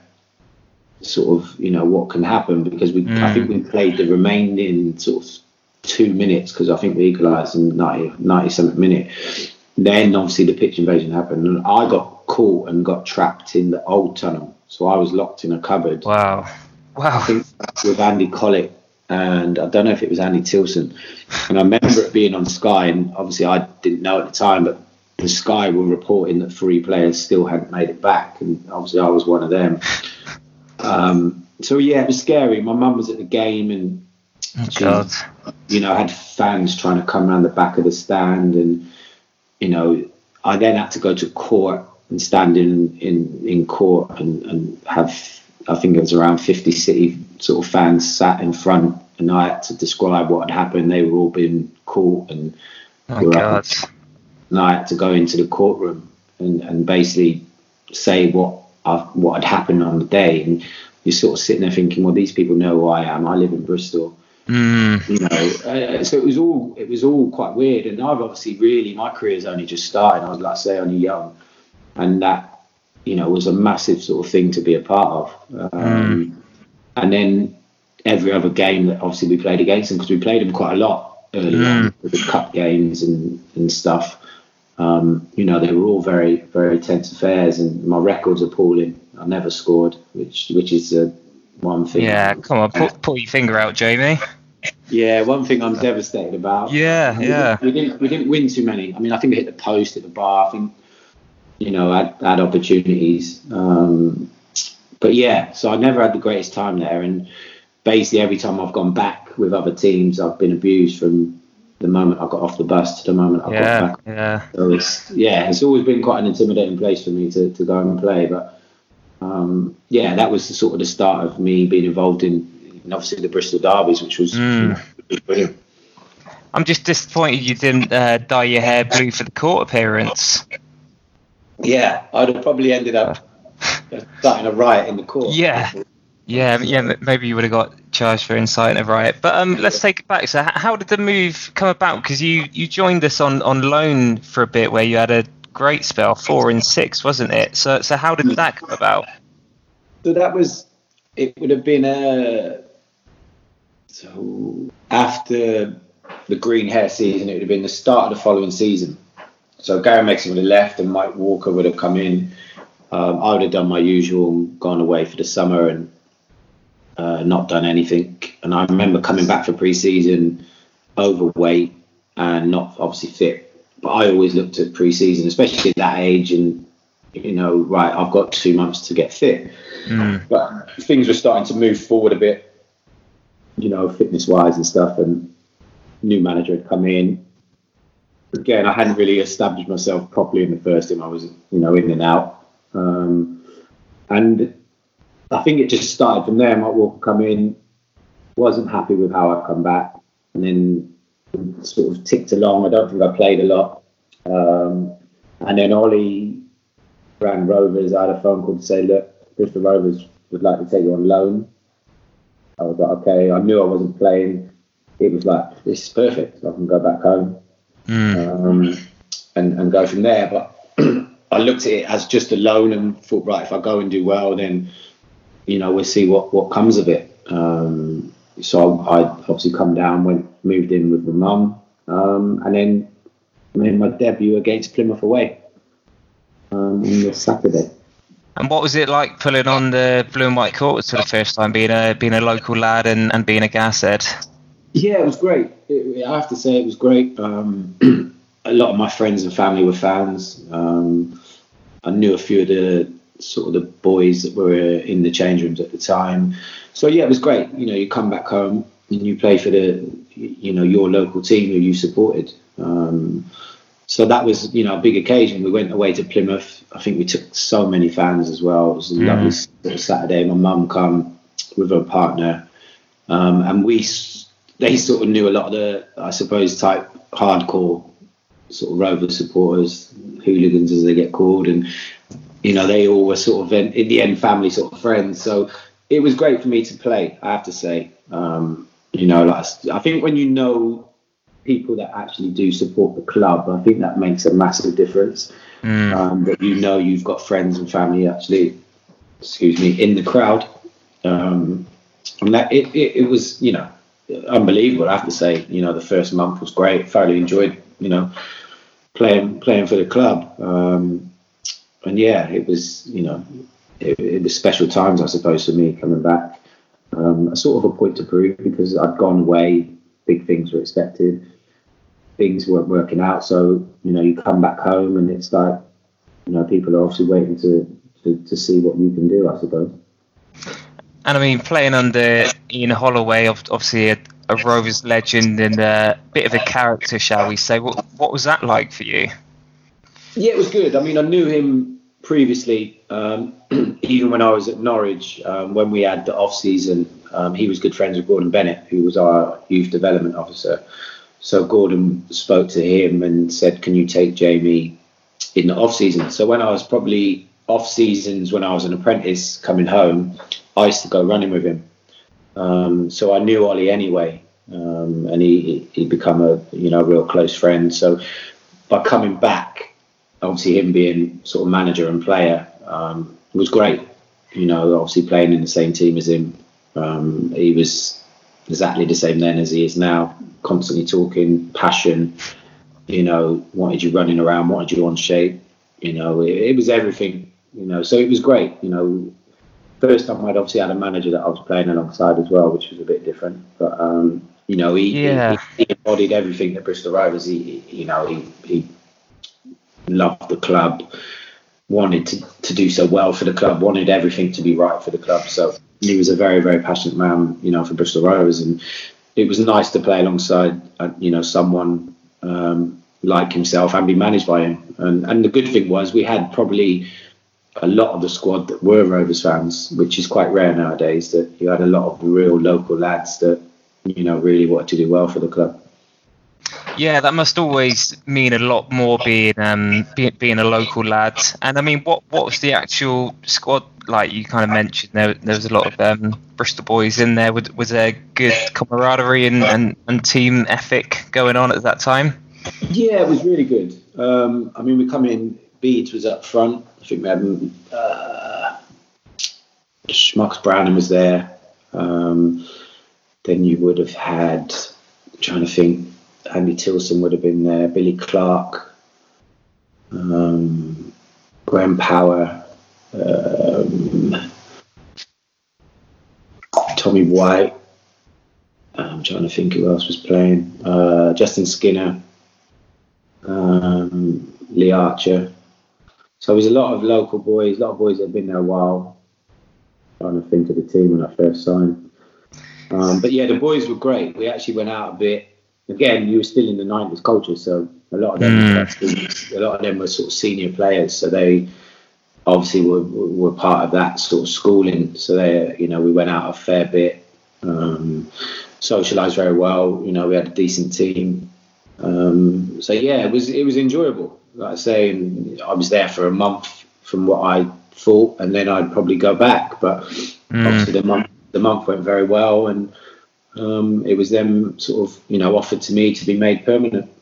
sort of, you know, what can happen, because we Mm. I think we played the remaining sort of two minutes, because I think we equalised in ninety, ninety-seventh minute. then obviously the pitch invasion happened, and I got caught and got trapped in the old tunnel. So I was locked in a cupboard. Wow. Wow. I think with Andy Collett, and I don't know if it was Andy Tilson. And I remember it being on Sky, and obviously I didn't know at the time, but the Sky were reporting that three players still hadn't made it back, and obviously I was one of them. Um, so yeah, it was scary. My mum was at the game, and oh, she, God. you know, had fans trying to come around the back of the stand, and you know, I then had to go to court and stand in in, in court and, and have, I think it was around fifty City sort of fans sat in front, and I had to describe what had happened. They were all being caught, and Oh, my God. and I had to go into the courtroom and, and basically say what I, what had happened on the day. And you're sort of sitting there thinking, well, these people know who I am. I live in Bristol. Mm. You know, uh, so it was all it was all quite weird. And I've obviously really, my career's only just started. I was, like I say, only young, and that, you know, was a massive sort of thing to be a part of. Um, Mm. And then every other game that obviously we played against them, because we played them quite a lot early Mm. on with the cup games and and stuff. Um, you know, they were all very, very tense affairs, and my record's appalling. I never scored, which which is uh, one thing. Yeah, come on, pull, pull your finger out, Jamie. Yeah, one thing I'm devastated about. Yeah, we yeah. Didn't, we didn't we didn't win too many. I mean, I think I hit the post, hit the bar. I think, you know, I had, had opportunities. Um, but yeah, so I never had the greatest time there. And basically every time I've gone back with other teams, I've been abused from the moment I got off the bus to the moment I Yeah, got back. yeah. So it's, yeah, it's always been quite an intimidating place for me to, to go and play. But um, yeah, that was the sort of the start of me being involved in, in obviously the Bristol derbies, which was, Mm. was brilliant. I'm just disappointed you didn't uh, dye your hair blue for the court appearance. Yeah, I'd have probably ended up starting a riot in the court. Yeah. Yeah, yeah. m- Maybe you would have got charged for inciting a riot. But um, let's take it back. So, h- how did the move come about? Because you, you joined us on, on loan for a bit, where you had a great spell, four and six, wasn't it? So, so how did that come about? So that was, it would have been a, so after the green hair season, it would have been the start of the following season. So Gary Megson would have left and Mike Walker would have come in. Um, I would have done my usual, gone away for the summer and uh, not done anything. And I remember coming back for pre-season overweight and not obviously fit. But I always looked at pre-season, especially at that age, and, you know, right, I've got two months to get fit. Mm. But things were starting to move forward a bit, you know, fitness-wise and stuff, and new manager had come in. Again, I hadn't really established myself properly in the first team. I was, you know, in and out. Um, and I think it just started from there. Mike Walker come in, wasn't happy with how I come back, and then sort of ticked along. I don't think I played a lot. Um, and then Ollie ran Rovers. I had a phone call to say, look, Bristol Rovers would like to take you on loan. I was like, okay. I knew I wasn't playing. It was like, this is perfect. I can go back home. Mm. Um, and, and go from there. But I looked at it as just a loan and thought, right, if I go and do well, then, you know, we'll see what, what comes of it. Um, so I obviously come down, went, moved in with my mum, um, and then made my debut against Plymouth away um, on the Saturday. And what was it like pulling on the blue and white courts for the first time, being a being a local lad and, and being a Gashead? Yeah, it was great. It, I have to say it was great. Um, a lot of my friends and family were fans. Um, I knew a few of the sort of the boys that were in the change rooms at the time. So yeah, it was great. You know, you come back home and you play for the, you know, your local team who you supported. Um, so that was, you know, a big occasion. We went away to Plymouth. I think we took so many fans as well. It was a Mm. lovely sort of Saturday. My mum come with her partner, um, and we. They sort of knew a lot of the, I suppose, type hardcore sort of Rovers supporters, hooligans as they get called, and you know they all were sort of in, in the end family sort of friends. So it was great for me to play, I have to say. Um, you know, like I think when you know people that actually do support the club, I think that makes a massive difference. Mm. Um, that you know you've got friends and family actually, excuse me, in the crowd, um, and that it, it, it was, you know, unbelievable, I have to say. You know, the first month was great. Thoroughly enjoyed, you know, playing playing for the club. Um, and yeah, it was you know it, it was special times, I suppose, for me coming back. Um, a sort of a point to prove, because I'd gone away, big things were expected, things weren't working out. So you know you come back home and it's like you know people are obviously waiting to to, to see what you can do, I suppose. And I mean, playing under Ian Holloway, obviously a, a Rovers legend and a bit of a character, shall we say. What, what was that like for you? Yeah, it was good. I mean, I knew him previously, um, even when I was at Norwich, um, when we had the off-season. Um, he was good friends with Gordon Bennett, who was our youth development officer. So Gordon spoke to him and said, can you take Jamie in the off-season? So when I was probably off-seasons, when I was an apprentice coming home, I used to go running with him. Um, so I knew Ollie anyway, um, and he he become a you know real close friend. So by coming back, obviously him being sort of manager and player um, was great. You know, obviously playing in the same team as him, um, he was exactly the same then as he is now. Constantly talking, passion. You know, wanted you running around, wanted you on shape. You know, it, it was everything. You know, so it was great. You know. First time I'd obviously had a manager that I was playing alongside as well, which was a bit different. But um, you know, he, yeah. he, he embodied everything at Bristol Rovers. He, he you know, he, he loved the club, wanted to, to do so well for the club, wanted everything to be right for the club. So he was a very, very passionate man, you know, for Bristol Rovers, and it was nice to play alongside, uh, you know, someone um, like himself and be managed by him. And and the good thing was we had probably a lot of the squad that were Rovers fans, which is quite rare nowadays, that you had a lot of real local lads that, you know, really wanted to do well for the club. Yeah, that must always mean a lot more being um being, being a local lad. And I mean, what what was the actual squad like? You kind of mentioned there there was a lot of um, Bristol boys in there. Was, was there good camaraderie and, and, and team ethic going on at that time? Yeah, it was really good. Um, I mean, we come in, Beads was up front. I think we had uh, Schmucks Browning was there. Um, then you would have had, I'm trying to think, Andy Tilson would have been there, Billy Clark, um, Graham Power, um, Tommy White. I'm trying to think who else was playing. Uh, Justin Skinner, um, Lee Archer. So there's a lot of local boys, a lot of boys that have been there a while. I'm trying to think of the team when I first signed. Um, but yeah, the boys were great. We actually went out a bit. Again, you were still in the nineties culture, so a lot of them, mm. a lot of them were sort of senior players. So they obviously were were part of that sort of schooling. So they, you know, we went out a fair bit, um, socialised very well. You know, we had a decent team. Um, so yeah, it was it was enjoyable. Like I say, and I was there for a month from what I thought, and then I'd probably go back. But mm. obviously the month the month went very well, and um, it was them sort of you know offered to me to be made permanent.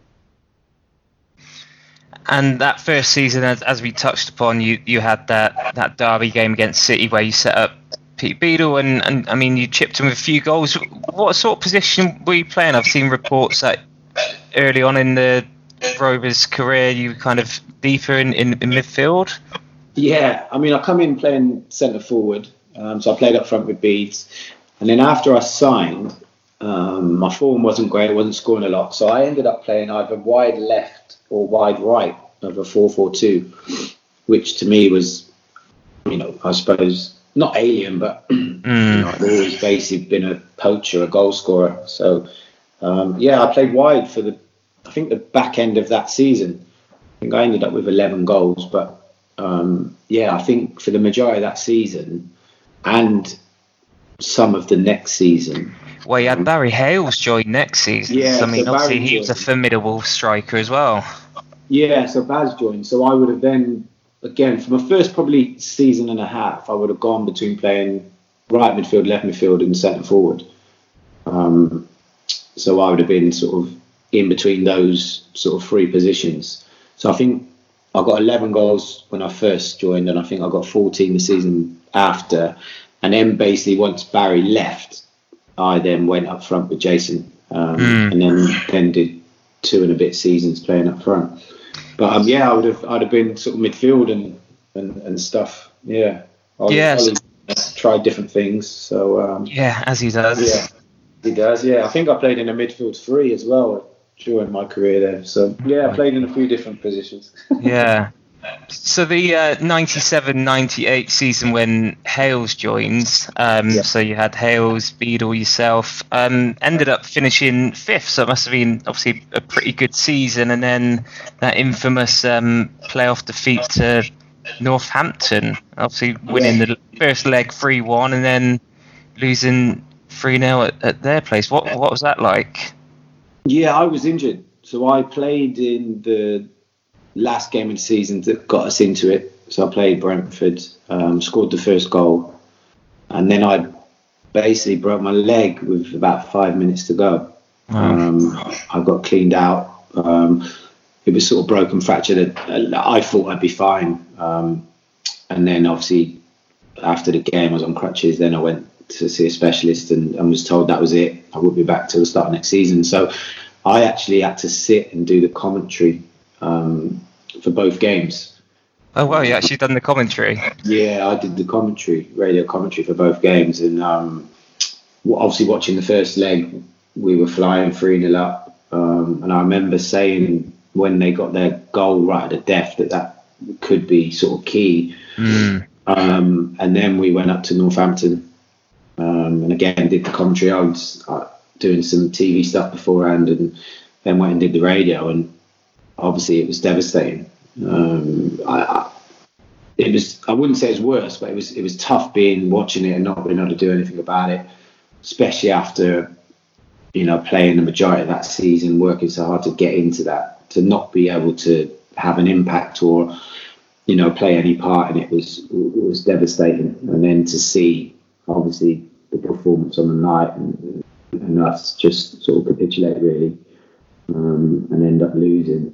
And that first season, as, as we touched upon, you, you had that, that derby game against City where you set up Pete Beadle, and, and I mean you chipped him with a few goals. What sort of position were you playing? I've seen reports that early on in the Rovers' career you were kind of deeper in, in, in midfield. Yeah, I mean I come in playing centre forward, um, so I played up front with Beads, and then after I signed, um, my form wasn't great, I wasn't scoring a lot, so I ended up playing either wide left or wide right of a four four two, which to me was, you know, I suppose not alien, but mm. you know, I've always basically been a poacher, a goal scorer. So um, yeah, I played wide for the, I think the back end of that season. I think I ended up with eleven goals, but um, yeah, I think for the majority of that season and some of the next season. Well, you had Barry Hales join next season. Yeah, so, I mean, so obviously Barry he was a formidable striker as well. Yeah, so Baz joined. So I would have then, again, for my first probably season and a half, I would have gone between playing right midfield, left midfield, and centre forward. Um, so I would have been sort of in between those sort of three positions. So I think I got eleven goals when I first joined, and I think I got fourteen the season after. And then basically once Barry left, I then went up front with Jason, um, mm. and then then did two and a bit seasons playing up front. But um, yeah, I would have I'd have been sort of midfield and and, and stuff. Yeah. Ollie, Yes. Ollie tried different things. So um, Yeah, as he does. yeah, he does. Yeah, I think I played in a midfield three as well during my career there. So yeah, I played in a few different positions. Yeah. So the uh, ninety-seven ninety-eight season when Hales joined, um, Yeah. so you had Hales, Beadle, yourself, um, ended up finishing fifth, so it must have been obviously a pretty good season, and then that infamous um, playoff defeat to Northampton, obviously winning the first leg three one and then losing three nil at, at their place. What, what was that like? Yeah, I was injured, so I played in the last game of the season that got us into it. So I played Brentford, um, scored the first goal, and then I basically broke my leg with about five minutes to go. Um, I got cleaned out. Um, it was sort of broken, fractured. I thought I'd be fine, um, and then obviously after the game I was on crutches. Then I went to see a specialist and, and was told that was it. I wouldn't be back till the start of next season. So I actually had to sit and do the commentary um, for both games. Oh, well, you actually done the commentary. Yeah, I did the commentary, radio commentary for both games. And um, obviously watching the first leg, we were flying three nil up. Um, and I remember saying when they got their goal right at the death that that could be sort of key. Mm. Um, and then we went up to Northampton um, and again did the commentary. I was uh, doing some T V stuff beforehand and then went and did the radio. And obviously it was devastating. Um, I, I, it was, I wouldn't say it's worse, but it was it was tough being watching it and not being able to do anything about it, especially after, you know, playing the majority of that season, working so hard to get into that, to not be able to have an impact or, you know, play any part in it was it was devastating. And then to see, obviously, the performance on the night and, and us just sort of capitulate really um, and end up losing,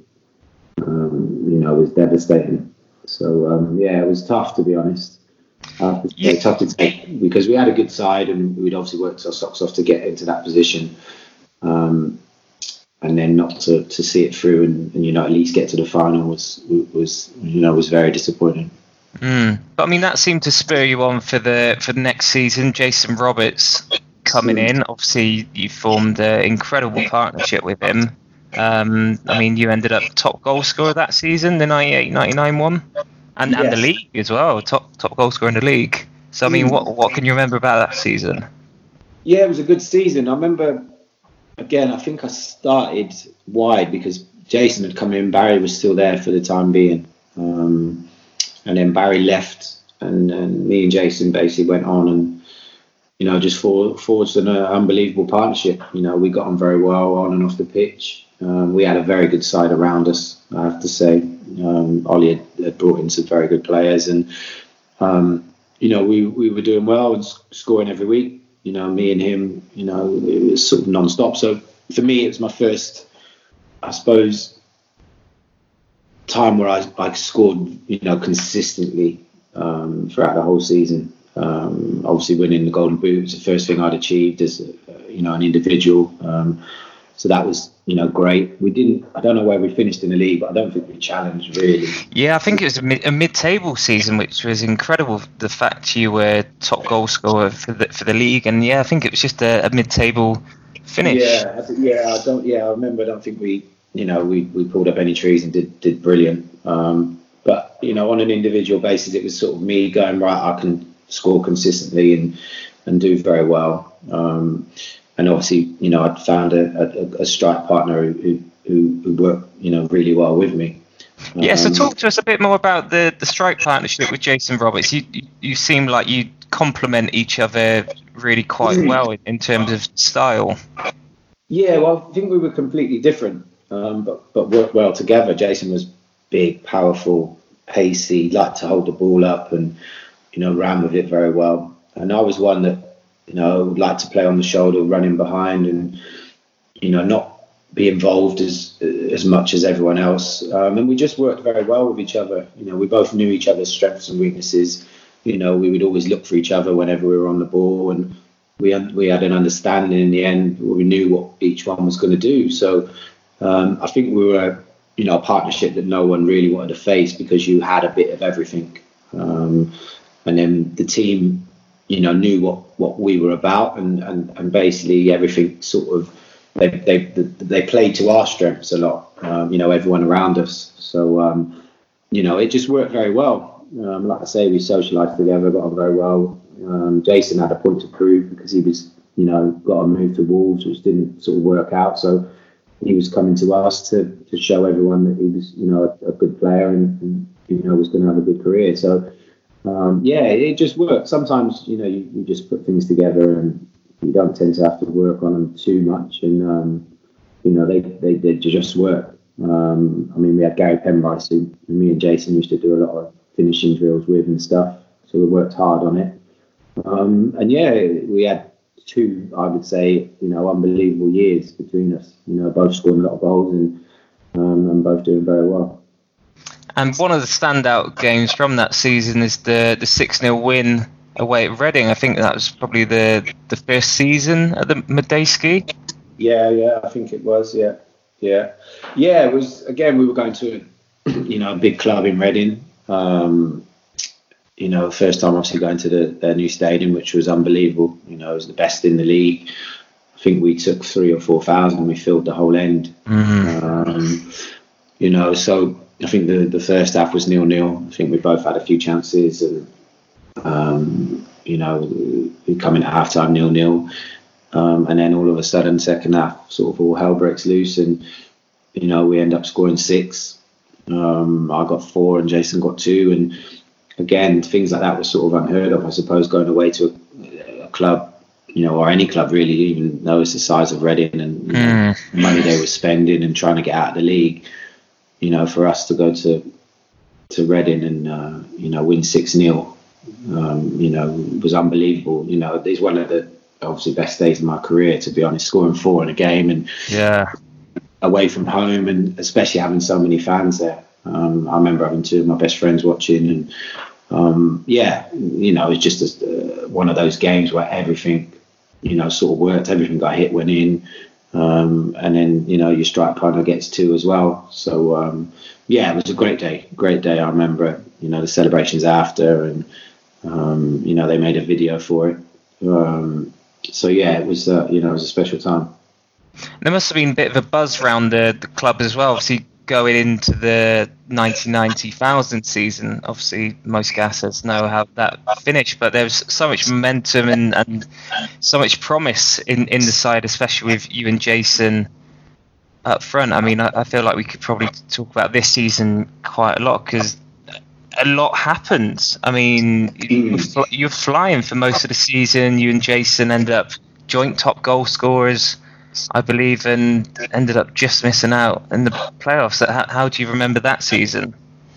um, you know, was devastating. So, um, yeah, it was tough, to be honest. Uh, Yeah. It's tough to take because we had a good side and we'd obviously worked our socks off to get into that position. Um, and then not to, to see it through and, and, you know, at least get to the final was, was you know, was very disappointing. Mm. But I mean, that seemed to spur you on for the for the next season. Jason Roberts coming in. Obviously, you formed an incredible partnership with him. Um, I mean, you ended up top goal scorer that season, the ninety-eight ninety-nine one, and, and the Yes. league as well, top top goal scorer in the league. So I mean, what what can you remember about that season? Yeah, it was a good season. I remember, again, I think I started wide because Jason had come in. Barry was still there for the time being. Um, and then Barry left and, and me and Jason basically went on and, you know, just for, forged an uh, unbelievable partnership. You know, we got on very well on and off the pitch. Um, we had a very good side around us, I have to say. Um, Ollie had, had brought in some very good players and, um, you know, we, we were doing well and scoring every week. You know, me and him, you know, it was sort of non-stop. So for me, it was my first, I suppose, time where I, I scored, you know, consistently um, throughout the whole season. Um, obviously, winning the Golden Boot was the first thing I'd achieved as, uh, you know, an individual. Um, so that was, you know, great. We didn't, I don't know where we finished in the league, but I don't think we challenged really. Yeah, I think it was a, mid, a mid-table season, which was incredible. The fact you were top goal scorer for the for the league, and yeah, I think it was just a, a mid-table finish. Yeah, I think, yeah, I don't. Yeah, I remember. I don't think we, you know, we, we pulled up any trees and did did brilliant. Um, but you know, on an individual basis, it was sort of me going right. I can score consistently and and do very well. Um, and obviously, you know, I'd found a, a, a strike partner who, who who worked, you know, really well with me. Um, Yeah, so talk to us a bit more about the, the strike partnership with Jason Roberts. You you, you seem like you complement each other really quite well in, in terms of style. Yeah, well, I think we were completely different, um, but but worked well together. Jason was big, powerful, pacey, liked to hold the ball up and, you know, ran with it very well. And I was one that, you know, would like to play on the shoulder, running behind and, you know, not be involved as as much as everyone else. Um, and we just worked very well with each other. You know, we both knew each other's strengths and weaknesses. You know, we would always look for each other whenever we were on the ball, and we had, we had an understanding in the end. We knew what each one was going to do. So, um, I think we were, you know, a partnership that no one really wanted to face because you had a bit of everything. Um, and then the team, you know, knew what, what we were about, and, and, and basically everything sort of, they they they played to our strengths a lot, um, you know, everyone around us. So, um, you know, it just worked very well. Um, like I say, we socialised together, got on very well. Um, Jason had a point to prove because he was, you know, got a move to Wolves, which didn't sort of work out. So he was coming to us to, to show everyone that he was, you know, a, a good player and, and, you know, was going to have a good career. So, um, yeah, it just worked. Sometimes, you know, you, you just put things together and you don't tend to have to work on them too much. And, um, you know, they, they, they just work. Um, I mean, we had Gary Penrice, who me and Jason used to do a lot of finishing drills with and stuff. So we worked hard on it. Um, and yeah, we had two, I would say, you know, unbelievable years between us. You know, both scoring a lot of goals and um, and both doing very well. And one of the standout games from that season is the the six nil win away at Reading. I think that was probably the the first season at the Medeski. Yeah, yeah, I think it was. Yeah, yeah, yeah. It was, again, we were going to, you know, a big club in Reading. Um, you know, first time obviously going to the, their new stadium, which was unbelievable. You know, it was the best in the league. I think we took three or four thousand. We filled the whole end. Mm-hmm. Um, you know, so I think the, the first half was nil nil. I think we both had a few chances, and um, you know, we come in at half time nil nil, um, and then all of a sudden, second half, sort of all hell breaks loose, and you know, we end up scoring six. Um, I got four, and Jason got two, and again, things like that were sort of unheard of, I suppose, going away to a, a club, you know, or any club really, even though it's the size of Reading and you know, mm. money they were spending and trying to get out of the league. You know, for us to go to to Reading and uh, you know, win six nil, um, you know, was unbelievable. You know, it's one of the obviously best days of my career, to be honest. Scoring four in a game and yeah, away from home, and especially having so many fans there. Um, I remember having two of my best friends watching, and um, yeah, you know, it's just a, uh, one of those games where everything, you know, sort of worked. Everything got hit, went in, um, and then you know your strike partner gets two as well. So um, yeah, it was a great day, great day. I remember, you know, the celebrations after, and um, you know, they made a video for it. Um, so yeah, it was uh, you know, it was a special time. There must have been a bit of a buzz around the, the club as well. Obviously, going into the nineteen ninety thousand season, obviously most Gassers know how that finished, but there was so much momentum and, and so much promise in, in the side, especially with you and Jason up front. I mean, I, I feel like we could probably talk about this season quite a lot because a lot happened. I mean, you're, fl- you're flying for most of the season. You and Jason ended up joint top goal scorers, I believe, and ended up just missing out in the playoffs. How, how do you remember that season?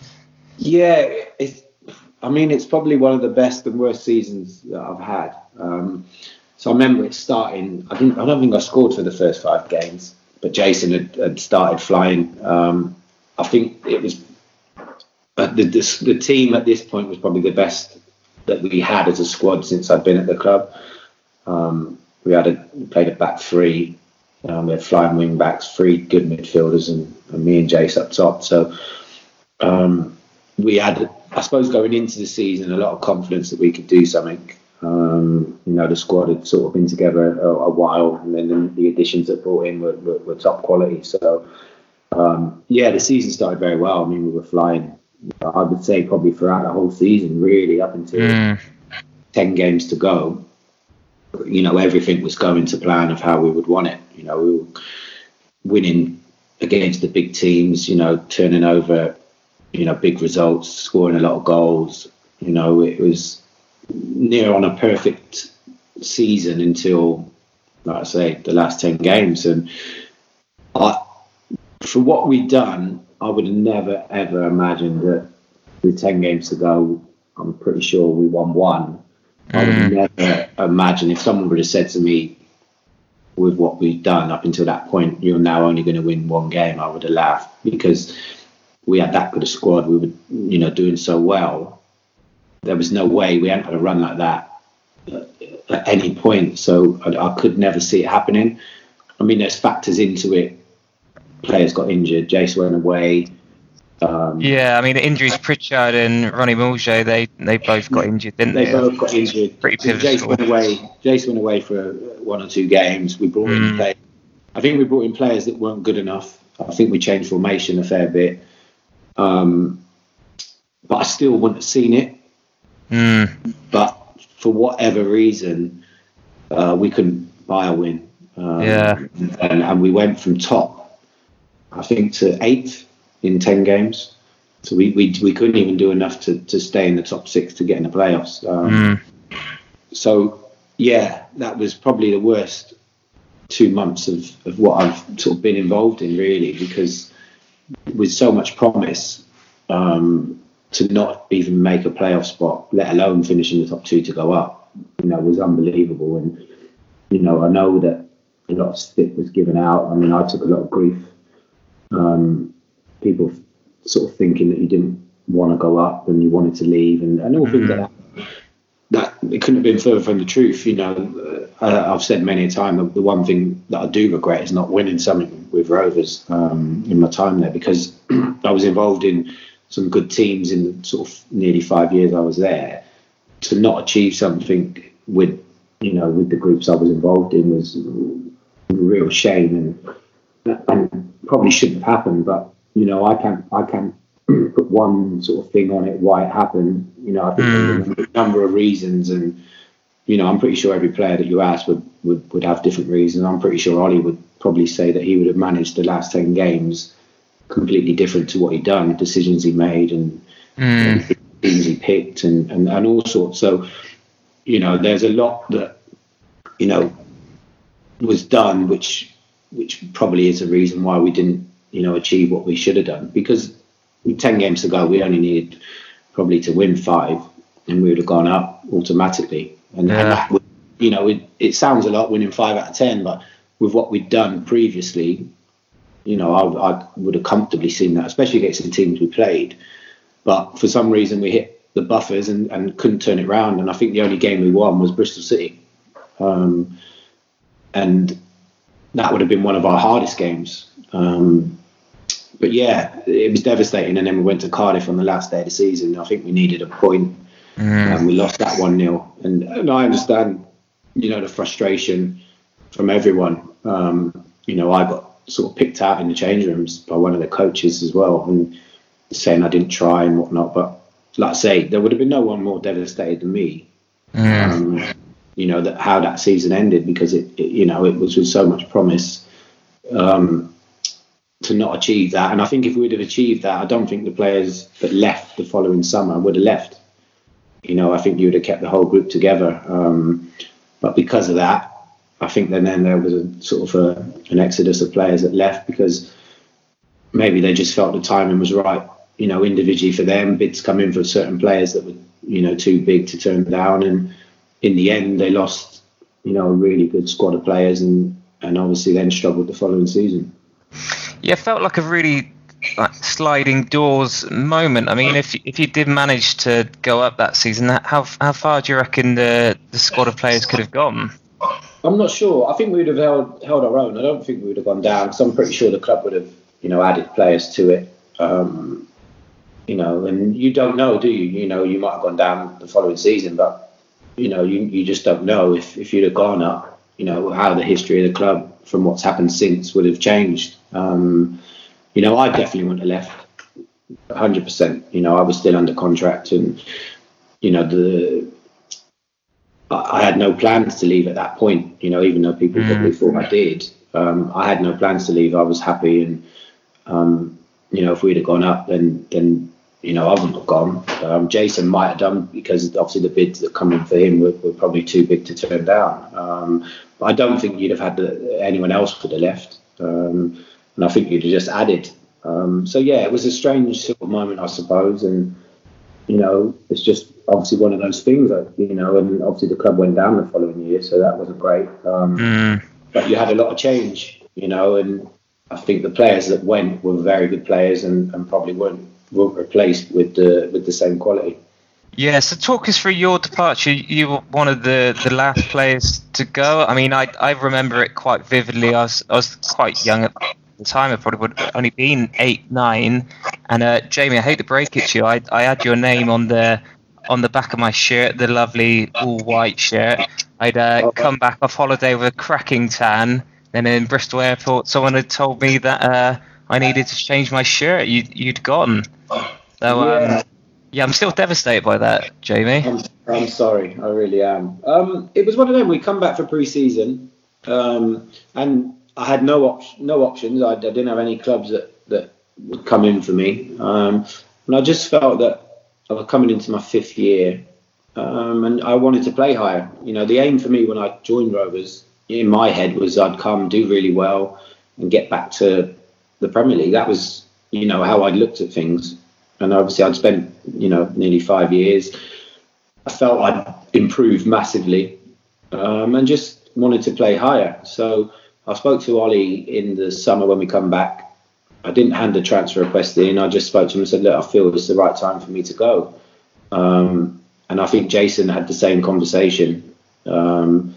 Yeah, it's, I mean, it's probably one of the best and worst seasons that I've had. Um, so I remember it starting. I didn't. I don't think I scored for the first five games, but Jason had, had started flying. Um, I think it was uh, the, the the team at this point was probably the best that we had as a squad since I'd been at the club. Um, we had a we played a back three. Um, we had flying wing backs, three good midfielders, and, and me and Jace up top. So um, we had, I suppose, going into the season, a lot of confidence that we could do something. Um, you know, the squad had sort of been together a, a while, and then the, the additions that brought in were, were, were top quality. So um, yeah, the season started very well. I mean, we were flying. I would say probably throughout the whole season, really, up until mm. ten games to go. You know, everything was going to plan of how we would want it. You know, we were winning against the big teams, you know, turning over, you know, big results, scoring a lot of goals. You know, it was near on a perfect season until, like I say, the last ten games. And I, for what we'd done, I would have never, ever imagined that with ten games to go, I'm pretty sure we won one. I would never imagine if someone would have said to me, with what we've done up until that point, you're now only going to win one game, I would have laughed, because we had that good a squad. We were, you know, doing so well. There was no way we hadn't had a run like that at any point. So I, I could never see it happening. I mean, there's factors into it players got injured. Jace went away. Um, yeah, I mean, the injuries, Pritchard and Ronnie Mulgey, they they both got injured, didn't they? They both got injured. Pretty pivotal. Jace went away. Jace went away for one or two games. We brought Mm. in players. I think we brought in players that weren't good enough. I think we changed formation a fair bit. Um, but I still wouldn't have seen it. Mm. But for whatever reason, uh, we couldn't buy a win. Um, Yeah. And, and we went from top, I think, to eighth in ten games. So we, we we couldn't even do enough to, to stay in the top six to get in the playoffs. Um, Mm. So, yeah, that was probably the worst two months of, of what I've sort of been involved in, really, because with so much promise, um, to not even make a playoff spot, let alone finish in the top two to go up, you know, was unbelievable. And, you know, I know that a lot of stick was given out. I mean, I took a lot of grief. Um, people sort of thinking that you didn't want to go up and you wanted to leave, and, and all mm-hmm. things like that. That it couldn't have been further from the truth. You know, uh, I've said many a time the, the one thing that I do regret is not winning something with Rovers um, in my time there, because I was involved in some good teams in the sort of nearly five years I was there. To not achieve something with, you know, with the groups I was involved in was a real shame, and, and probably shouldn't have happened. But you know, I can't I can't put one sort of thing on it why it happened. You know, I think mm. there's a number of reasons, and you know, I'm pretty sure every player that you asked would, would, would have different reasons. I'm pretty sure Ollie would probably say that he would have managed the last ten games completely different to what he'd done, decisions he made, and, mm. and teams he picked, and, and, and all sorts. So, you know, there's a lot that, you know, was done, which which probably is a reason why we didn't, you know, achieve what we should have done. Because ten games ago, we only needed probably to win five, and we would have gone up automatically. And, yeah. and that would, you know, it, it sounds a lot winning five out of ten, but with what we'd done previously, you know, I, I would have comfortably seen that, especially against the teams we played. But for some reason, we hit the buffers and, and couldn't turn it around. And I think the only game we won was Bristol City. Um, and that would have been one of our hardest games. Um, but yeah, it was devastating. And then we went to Cardiff on the last day of the season. I think we needed a point, mm. and we lost that one nil. And, and I understand, you know, the frustration from everyone. Um, you know, I got sort of picked out in the change rooms by one of the coaches as well, and saying I didn't try and whatnot. But like I say, there would have been no one more devastated than me. Mm. Um, you know, that how that season ended, because it, it, you know, it was with so much promise, um, to not achieve that. And I think if we would have achieved that, I don't think the players that left the following summer would have left. You know, I think you would have kept the whole group together. Um, but because of that, I think then, then there was a sort of a, an exodus of players that left because maybe they just felt the timing was right. You know, individually for them, bids come in for certain players that were, you know, too big to turn down. And in the end, they lost, you know, a really good squad of players, and, and obviously then struggled the following season. Yeah, it felt like a really like sliding doors moment. I mean, if if you did manage to go up that season, how how far do you reckon the the squad of players could have gone? I'm not sure. I think we would have held held our own. I don't think we would have gone down, because I'm pretty sure the club would have, you know, added players to it. Um, you know, and you don't know, do you? You know, you might have gone down the following season, but you know, you you just don't know if if you'd have gone up. You know, how the history of the club from what's happened since would have changed. Um, you know, I definitely wouldn't have left one hundred percent. You know, I was still under contract, and, you know, the I, I had no plans to leave at that point, you know, even though people mm. probably thought I did. Um, I had no plans to leave. I was happy, and, um, you know, if we'd have gone up, then, then you know, I wouldn't have gone. Um, Jason might have done, because obviously the bids that come in for him were, were probably too big to turn down. Um, but I don't think you'd have had the, anyone else would have left. Um, and I think you'd have just added. Um, so, yeah, it was a strange sort of moment, I suppose. And, you know, it's just obviously one of those things, that, you know, and obviously the club went down the following year, so that wasn't great. Um, mm. But you had a lot of change, you know, and I think the players that went were very good players, and, and probably weren't, weren't replaced with the with the same quality. Yeah, so talk us through your departure. You were one of the, the last players to go. I mean, I I remember it quite vividly. I was I was quite young at the time I probably would have only been eight, nine. And uh, Jamie, I hate to break it to you, I, I had your name on the on the back of my shirt, the lovely all white shirt. I'd uh, come back off holiday with a cracking tan. Then in Bristol Airport, someone had told me that uh, I needed to change my shirt. You, you'd gone. So Yeah. um, yeah, I'm still devastated by that, Jamie. I'm, I'm sorry, I really am. Um, it was one of them. We come back for pre-season, um, and I had no op- no options. I, I didn't have any clubs that, that would come in for me, um, and I just felt that I was coming into my fifth year, um, and I wanted to play higher. You know, the aim for me when I joined Rovers, in my head, was I'd come, do really well, and get back to the Premier League. That was, you know, how I'd looked at things. And obviously I'd spent, you know, nearly five years. I felt I'd improved massively, um, and just wanted to play higher. So I spoke to Ollie in the summer when we come back. I didn't hand the transfer request in. I just spoke to him and said, look, I feel it's the right time for me to go. Um, and I think Jason had the same conversation. Um,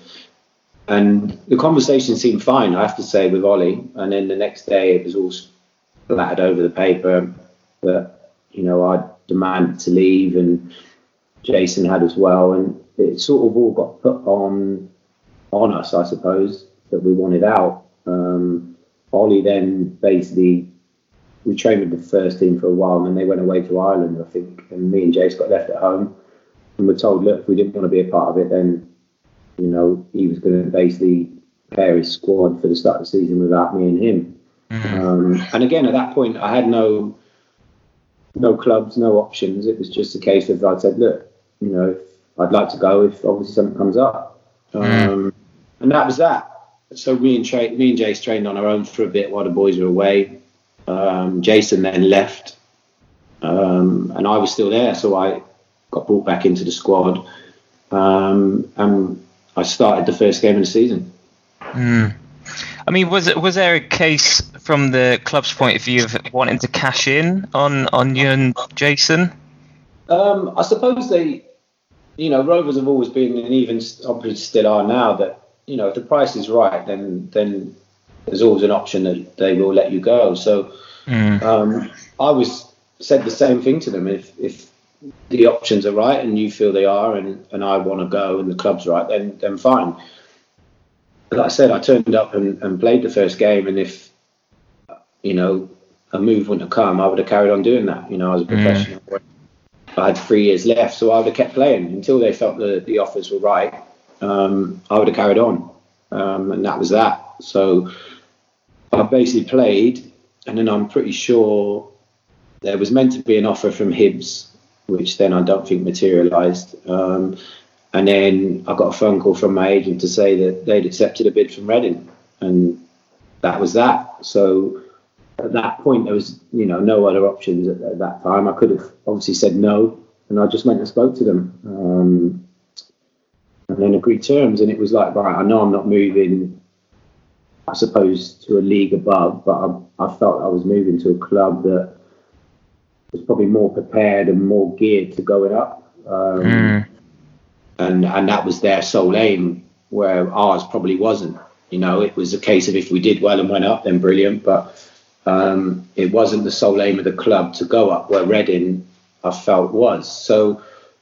and the conversation seemed fine, I have to say, with Ollie. And then the next day it was all splattered over the paper that, you know, I demanded to leave, and Jason had as well, and it sort of all got put on on us, I suppose, that we wanted out. Um, Ollie then basically, we trained with the first team for a while, and then they went away to Ireland, I think, and me and Jace got left at home, and were told, look, if we didn't want to be a part of it, then, you know, he was going to basically pair his squad for the start of the season without me and him. Mm-hmm. Um, and again, at that point, I had no... no clubs, no options. It was just a case of I said, look, you know, I'd like to go if obviously something comes up, um, mm. and that was that. So me and Tra- me and Jace trained on our own for a bit while the boys were away. Um, Jason then left, um, and I was still there, so I got brought back into the squad, um, and I started the first game of the season. Mm. I mean, was it was there a case from the club's point of view of wanting to cash in on, on you and Jason? Um, I suppose they, you know, Rovers have always been, and even obviously still are now, that, you know, if the price is right, then then there's always an option that they will let you go. So mm. um, I was said the same thing to them. If if the options are right and you feel they are, and, and I want to go and the club's right, then then fine. Like I said, I turned up and, and played the first game, and if, you know, a move wouldn't have come, I would have carried on doing that. You know, I was a professional. Mm. I had three years left, so I would have kept playing until they felt the, the offers were right. Um, I would have carried on, um, and that was that. So I basically played, and then I'm pretty sure there was meant to be an offer from Hibs, which then I don't think materialised. Um, And then I got a phone call from my agent to say that they'd accepted a bid from Reading, and that was that. So at that point, there was, you know, no other options at, at that time. I could have obviously said no, and I just went and spoke to them, um, and then agreed terms. And it was like, right, I know I'm not moving, I suppose, to a league above, but I, I felt I was moving to a club that was probably more prepared and more geared to going up. Um, mm. And and that was their sole aim, where ours probably wasn't. You know, it was a case of if we did well and went up, then brilliant. But um, it wasn't the sole aim of the club to go up, where Reading, I felt, was. So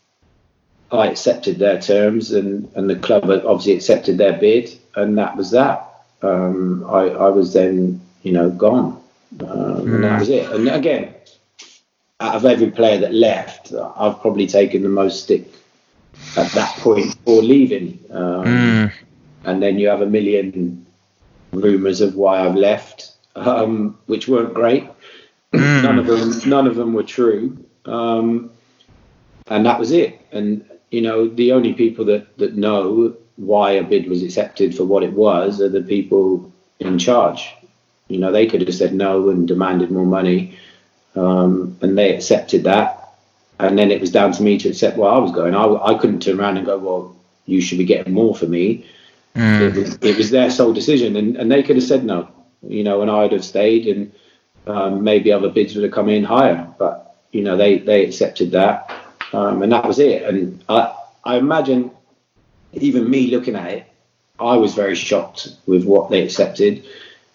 I accepted their terms, and, and the club obviously accepted their bid, and that was that. Um, I, I was then, you know, gone. Um, mm. And that was it. And again, out of every player that left, I've probably taken the most stick at that point for leaving, um, mm. and then you have a million rumours of why I've left, um, which weren't great. Mm. None of them, none of them were true, um, and that was it. And you know, the only people that, that know why a bid was accepted for what it was are the people in charge. You know, they could have said no and demanded more money, um, and they accepted that. And then it was down to me to accept where I was going. I, I couldn't turn around and go, well, you should be getting more for me. Mm. It, was, it was their sole decision, and, and they could have said no, you know, and I'd have stayed, and um, maybe other bids would have come in higher. But, you know, they, they accepted that, um, and that was it. And I, I imagine even me looking at it, I was very shocked with what they accepted.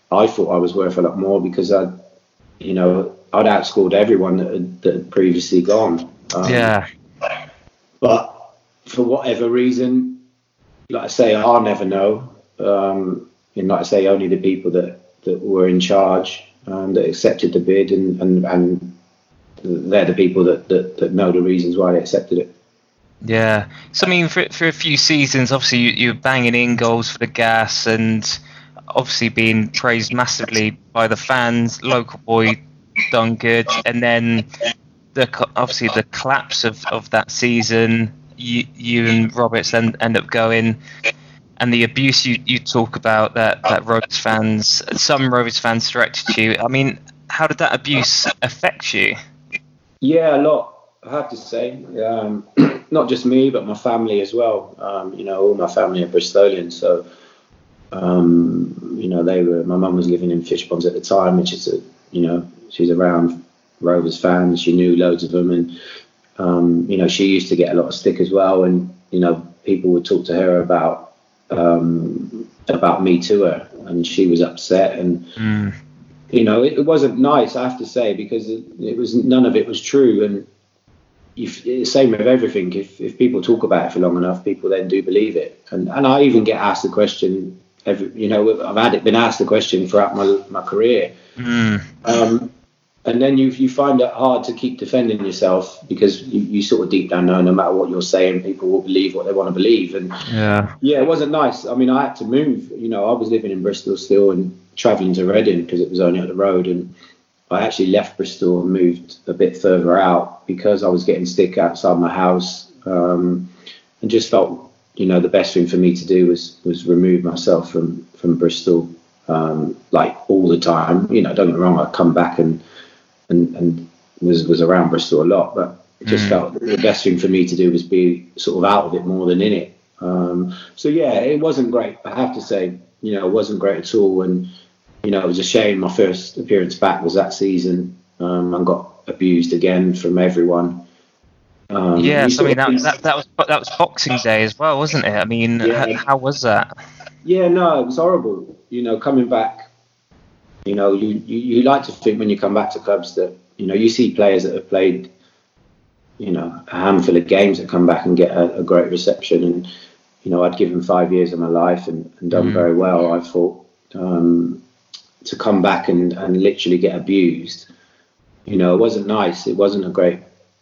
I thought I was worth a lot more because I, you know, I'd outscored everyone that had, that had previously gone. Um, yeah. But for whatever reason, like I say, I'll never know. Um, and like I say, only the people that, that were in charge um, that accepted the bid, and, and, and they're the people that, that, that know the reasons why they accepted it. Yeah. So, I mean, for, for a few seasons, obviously, you, you were banging in goals for the Gas and obviously being praised massively by the fans. Local boy, done good. And then, the obviously, the collapse of, of that season, you, you and Roberts end, end up going, and the abuse you, you talk about that, that Rovers fans, some Rovers fans directed you. I mean, how did that abuse affect you? Yeah, a lot. I have to say, um, not just me, but my family as well. Um, you know, all my family are Bristolians, so um, you know, they were. My mum was living in Fishponds at the time, which is a, you know, she's around Rovers fans. She knew loads of them, and um, you know, she used to get a lot of stick as well. And you know, people would talk to her about um, about me to her, and she was upset. And mm. you know, it, it wasn't nice, I have to say, because it, it was none of it was true. And you, same with everything. If if people talk about it for long enough, people then do believe it. And and I even get asked the question. Every, you know, I've had it been asked the question throughout my my career. Mm. Um, and then you you find it hard to keep defending yourself because you, you sort of deep down know no matter what you're saying, people will believe what they want to believe. And yeah, yeah, it wasn't nice. I mean, I had to move. You know, I was living in Bristol still and travelling to Reading because it was only up the road. And I actually left Bristol and moved a bit further out because I was getting stick outside my house, um, and just felt, you know, the best thing for me to do was was remove myself from from Bristol, um, like all the time. You know, don't get me wrong, I'd come back and and and was was around Bristol a lot, but it just mm. felt the best thing for me to do was be sort of out of it more than in it. Um, so yeah, it wasn't great. I have to say, you know, it wasn't great at all. And you know, it was a shame. My first appearance back was that season. Um, and got abused again from everyone. Um, yes, I mean that, that that was that was Boxing Day as well, wasn't it? I mean, yeah. how, how was that? Yeah, no, it was horrible. You know, coming back. You know, you, you you like to think when you come back to clubs that, you know, you see players that have played, you know, a handful of games that come back and get a, a great reception. And you know, I'd given five years of my life and, and done mm. very well, I thought. Um, to come back and, and literally get abused, you know, it wasn't nice. It wasn't a great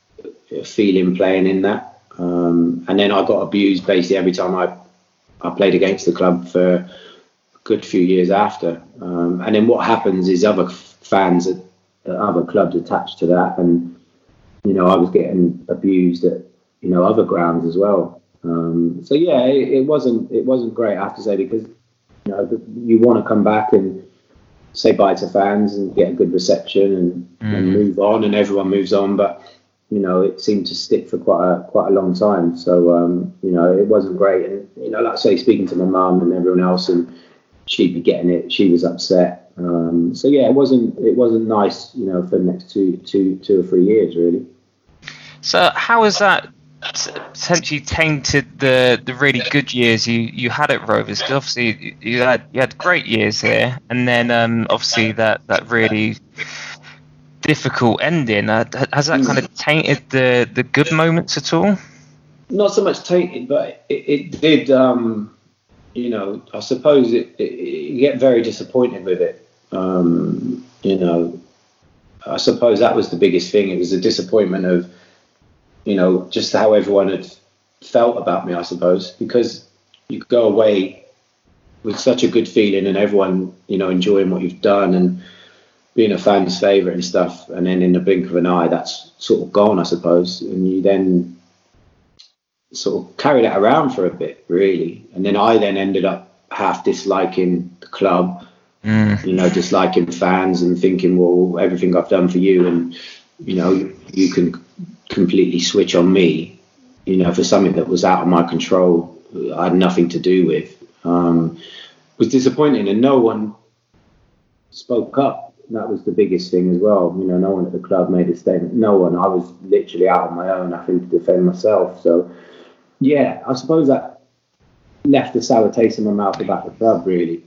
feeling playing in that. Um, and then I got abused basically every time I, I played against the club for a good few years after. Um, and then what happens is other fans at, at other clubs attached to that. And, you know, I was getting abused at, you know, other grounds as well. Um, so, yeah, it, it wasn't it wasn't great, I have to say, because, you know, the, you want to come back and say bye to fans and get a good reception and, mm. and move on, and everyone moves on. But you know, it seemed to stick for quite a quite a long time. So um, you know, it wasn't great. And you know, like I say, speaking to my mum and everyone else, and she'd be getting it. She was upset. Um, so yeah, it wasn't it wasn't nice. You know, for the next two two two or three years, really. So how has that potentially tainted the the really good years you, you had at Rovers? Because obviously you had you had great years here, and then um, obviously that, that really difficult ending. Uh, has that kind of tainted the, the good moments at all? Not so much tainted, but it, it did. Um, you know, I suppose it, it, you get very disappointed with it. Um, you know, I suppose that was the biggest thing. It was a disappointment of, you know, just how everyone had felt about me, I suppose, because you go away with such a good feeling and everyone, you know, enjoying what you've done and being a fan's favourite and stuff. And then in the blink of an eye, that's sort of gone, I suppose. And you then sort of carry that around for a bit, really. And then I then ended up half disliking the club, mm. you know, disliking fans and thinking, well, everything I've done for you and, you know, you can completely switch on me, you know, for something that was out of my control, I had nothing to do with. Um, it was disappointing, and no one spoke up. That was the biggest thing as well. You know, no one at the club made a statement. No one. I was literally out on my own, having to defend myself. So, yeah, I suppose that left a sour taste in my mouth about the club, really.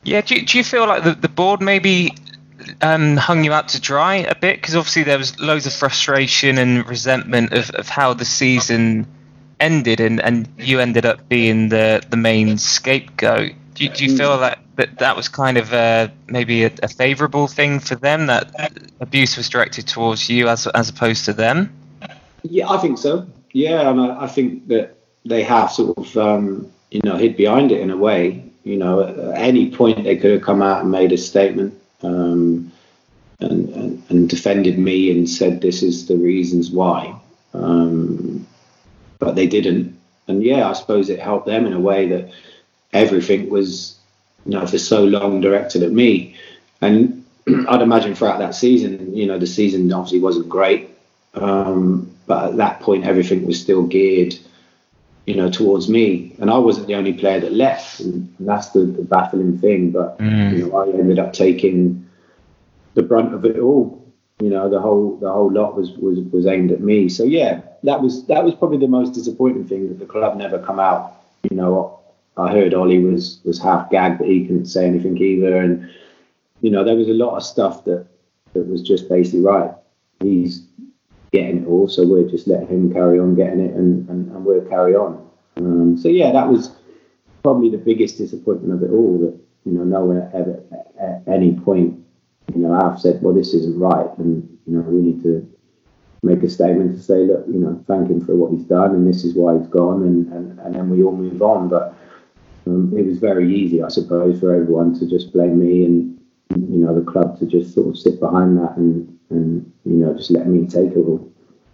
Yeah, do, do you feel like the, the board maybe um, hung you out to dry a bit? Because obviously there was loads of frustration and resentment of, of how the season ended, and, and you ended up being the, the main scapegoat. Do you, do you feel that, that that was kind of uh, maybe a, a favourable thing for them, that abuse was directed towards you as as opposed to them? Yeah, I think so. Yeah, and I, I think that they have sort of, um, you know, hid behind it in a way. You know, at any point they could have come out and made a statement um, and, and, and defended me and said this is the reasons why. Um, but they didn't. And yeah, I suppose it helped them in a way that everything was, you know, for so long directed at me. And I'd imagine throughout that season, you know, the season obviously wasn't great. Um, but at that point, everything was still geared, you know, towards me. And I wasn't the only player that left. And, and that's the, the baffling thing. But, mm. you know, I ended up taking the brunt of it all. You know, the whole the whole lot was, was, was aimed at me. So, yeah, that was that was probably the most disappointing thing, that the club never come out. You know, I heard Ollie was, was half gagged that he couldn't say anything either. And, you know, there was a lot of stuff that, that was just basically right. He's getting it all, so we'll just let him carry on getting it, and, and, and we'll carry on. Um, so, yeah, that was probably the biggest disappointment of it all, that, you know, no one ever at any point, you know, I've said, well, this isn't right, and, you know, we need to make a statement to say, look, you know, thank him for what he's done, and this is why he's gone, and, and, and then we all move on. But um, it was very easy, I suppose, for everyone to just blame me, and, you know, the club to just sort of sit behind that and, and you know, just let me take it all.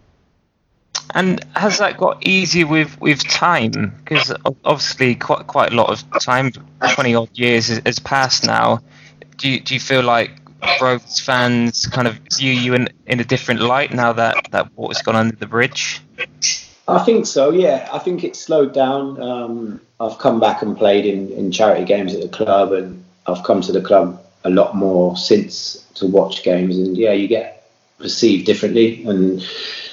And has that got easier with, with time? Because obviously quite quite a lot of time, twenty odd years has, has passed now. Do you, do you feel like Rovers fans kind of view you in, in a different light now that, that water's gone under the bridge? I think so, yeah. I think it's slowed down. Um, I've come back and played in, in charity games at the club, and I've come to the club a lot more since to watch games, and yeah, you get perceived differently, and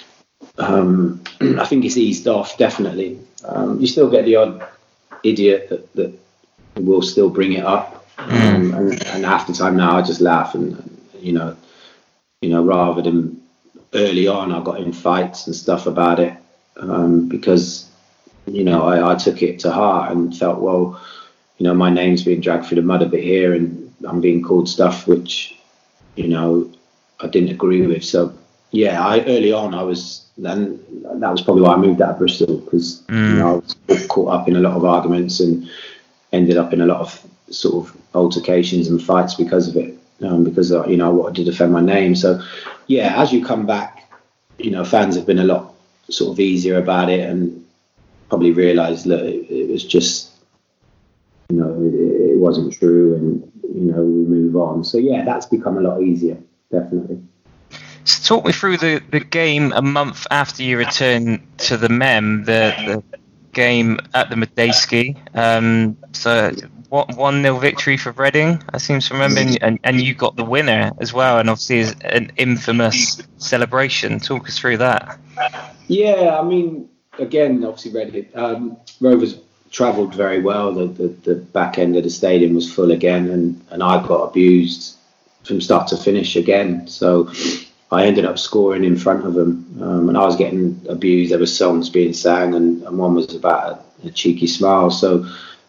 um, I think it's eased off, definitely. Um, you still get the odd idiot that, that will still bring it up, um, and, and half the time now I just laugh, and, and you know, you know, rather than early on I got in fights and stuff about it, um, because you know I, I took it to heart and felt, well, you know, my name's being dragged through the mud a bit here, and I'm being called stuff which, you know, I didn't agree with. So, yeah, I early on I was, then that was probably why I moved out of Bristol, because mm. you know, I was caught up in a lot of arguments and ended up in a lot of sort of altercations and fights because of it, um, because, uh, you know, I wanted to defend my name. So, yeah, as you come back, you know, fans have been a lot sort of easier about it, and probably realised that it, it was just, you know, it, it wasn't true, and you know, we move on. So yeah, that's become a lot easier, definitely. So talk me through the, the game a month after you return to the Mem, the, the game at the Madejski. Um, so what one nil victory for Reading, I seem to remember, and, and you got the winner as well, and obviously an infamous celebration. Talk us through that. Yeah, I mean, again, obviously Reading, um, Rovers travelled very well. The, the the back end of the stadium was full again, and, and I got abused from start to finish again. So I ended up scoring in front of them, um, and I was getting abused. There were songs being sang, and, and one was about a, a cheeky smile. So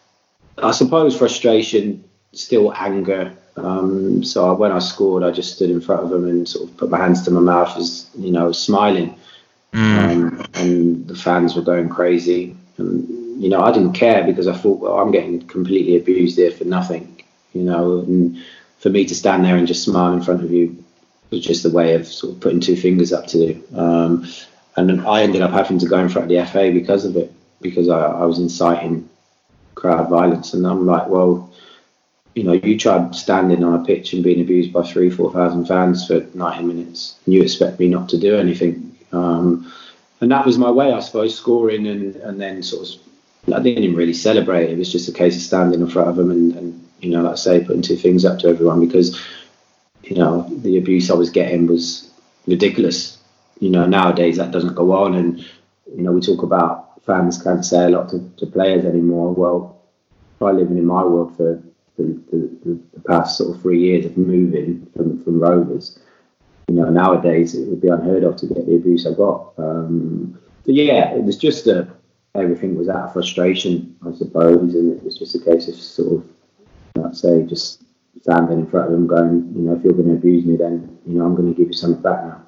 I suppose frustration, still anger. Um, so I, when I scored, I just stood in front of them and sort of put my hands to my mouth, as you know, smiling. Mm. Um, and the fans were going crazy. And, you know, I didn't care, because I thought, well, I'm getting completely abused here for nothing, you know, and for me to stand there and just smile in front of you was just a way of sort of putting two fingers up to you. Um, and I ended up having to go in front of the F A because of it, because I, I was inciting crowd violence. And I'm like, well, you know, you tried standing on a pitch and being abused by three, four thousand fans for ninety minutes, and you expect me not to do anything. Um, and that was my way, I suppose, scoring, and, and then sort of, I didn't even really celebrate. It was just a case of standing in front of them and, and, you know, like I say, putting two things up to everyone, because, you know, the abuse I was getting was ridiculous. You know, nowadays that doesn't go on, and, you know, we talk about fans can't say a lot to, to players anymore. Well, I living in my world for the, the, the past sort of three years of moving from, from Rovers. You know, nowadays it would be unheard of to get the abuse I got. Um, but yeah, it was just a, everything was out of frustration, I suppose, and it was just a case of sort of, I'd say, just standing in front of them going, you know, if you're going to abuse me, then, you know, I'm going to give you something back now.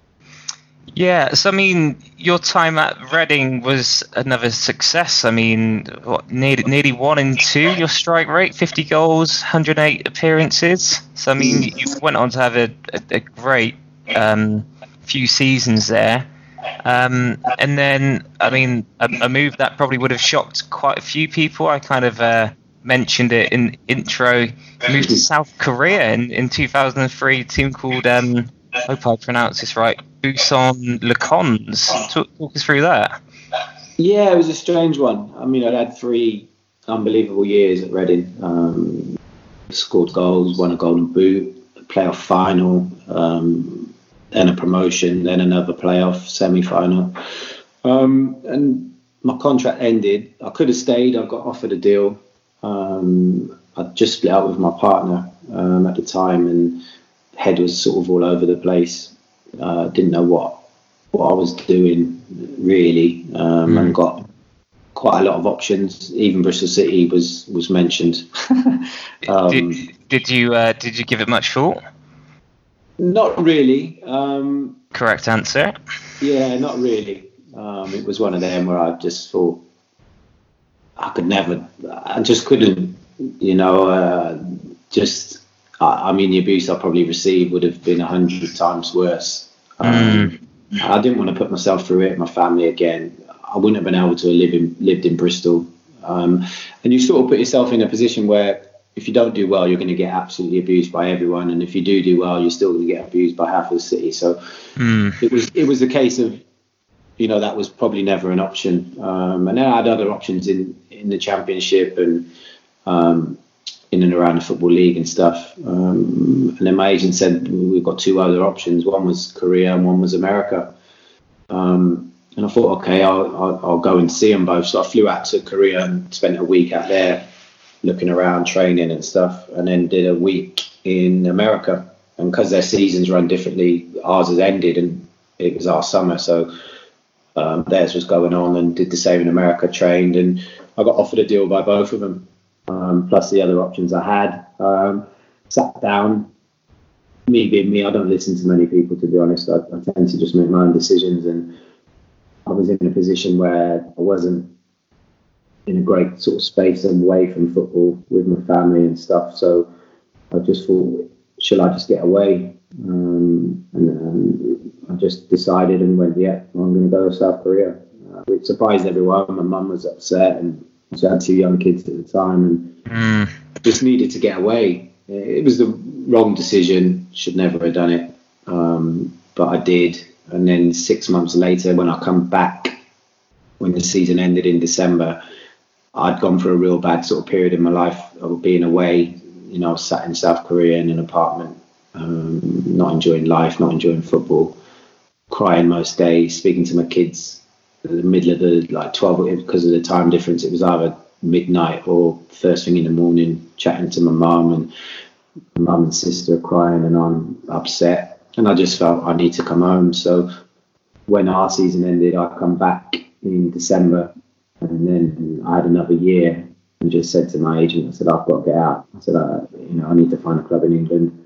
Yeah, so I mean, your time at Reading was another success. I mean, what, nearly, nearly one in two, your strike rate, fifty goals, one hundred eight appearances. So I mean, you went on to have a, a, a great um, few seasons there. Um, and then, I mean, a, a move that probably would have shocked quite a few people. I kind of uh, mentioned it in intro. Moved to South Korea in, in two thousand three, a team called, um, I hope I pronounce this right, Busan Lacons. Talk, talk us through that. Yeah, it was a strange one. I mean, I'd had three unbelievable years at Reading. Um, scored goals, won a Golden Boot, a playoff final, um, then a promotion, then another playoff semi-final. Um, and my contract ended. I could have stayed. I got offered a deal. Um, I just split up with my partner um, at the time, and head was sort of all over the place. Uh, didn't know what what I was doing really, um, mm. and got quite a lot of options. Even Bristol City was was mentioned. um, did, did you uh, did you give it much thought? Not really. Um, Correct answer. Yeah, not really. Um, it was one of them where I just thought I could never. I just couldn't. You know, uh, just. I mean, the abuse I probably received would have been a hundred times worse. Um, mm. I didn't want to put myself through it, my family again. I wouldn't have been able to live in lived in Bristol. Um, and you sort of put yourself in a position where if you don't do well, you're going to get absolutely abused by everyone. And if you do do well, you're still going to get abused by half of the city. So mm. it was it was a case of, you know, that was probably never an option. Um, and then I had other options in, in the Championship and um, in and around the Football League and stuff. Um, and then my agent said, we've got two other options. One was Korea and one was America. Um, and I thought, okay, I'll, I'll, I'll go and see them both. So I flew out to Korea and spent a week out there looking around, training and stuff, and then did a week in America. And because their seasons run differently, ours has ended and it was our summer. So um, theirs was going on, and did the same in America, trained, and I got offered a deal by both of them. Um, plus the other options I had. Um, sat down, me being me, I don't listen to many people, to be honest. I, I tend to just make my own decisions, and I was in a position where I wasn't in a great sort of space and away from football with my family and stuff. So I just thought, shall I just get away? Um, and, and I just decided and went, yeah, I'm going to go to South Korea. Uh, which surprised everyone. My mum was upset, and I had two young kids at the time, and mm. just needed to get away. It was the wrong decision. Should never have done it, um, but I did. And then six months later, when I come back, when the season ended in December, I'd gone through a real bad sort of period in my life of being away. You know, I was sat in South Korea in an apartment, um, not enjoying life, not enjoying football, crying most days, speaking to my kids. In the middle of the like twelve, because of the time difference, it was either midnight or first thing in the morning, chatting to my mum, and my mum and sister are crying, and I'm upset, and I just felt I need to come home. So when our season ended, I come back in December, and then I had another year, and just said to my agent, I said, I've got to get out. I said, I, you know, I need to find a club in England,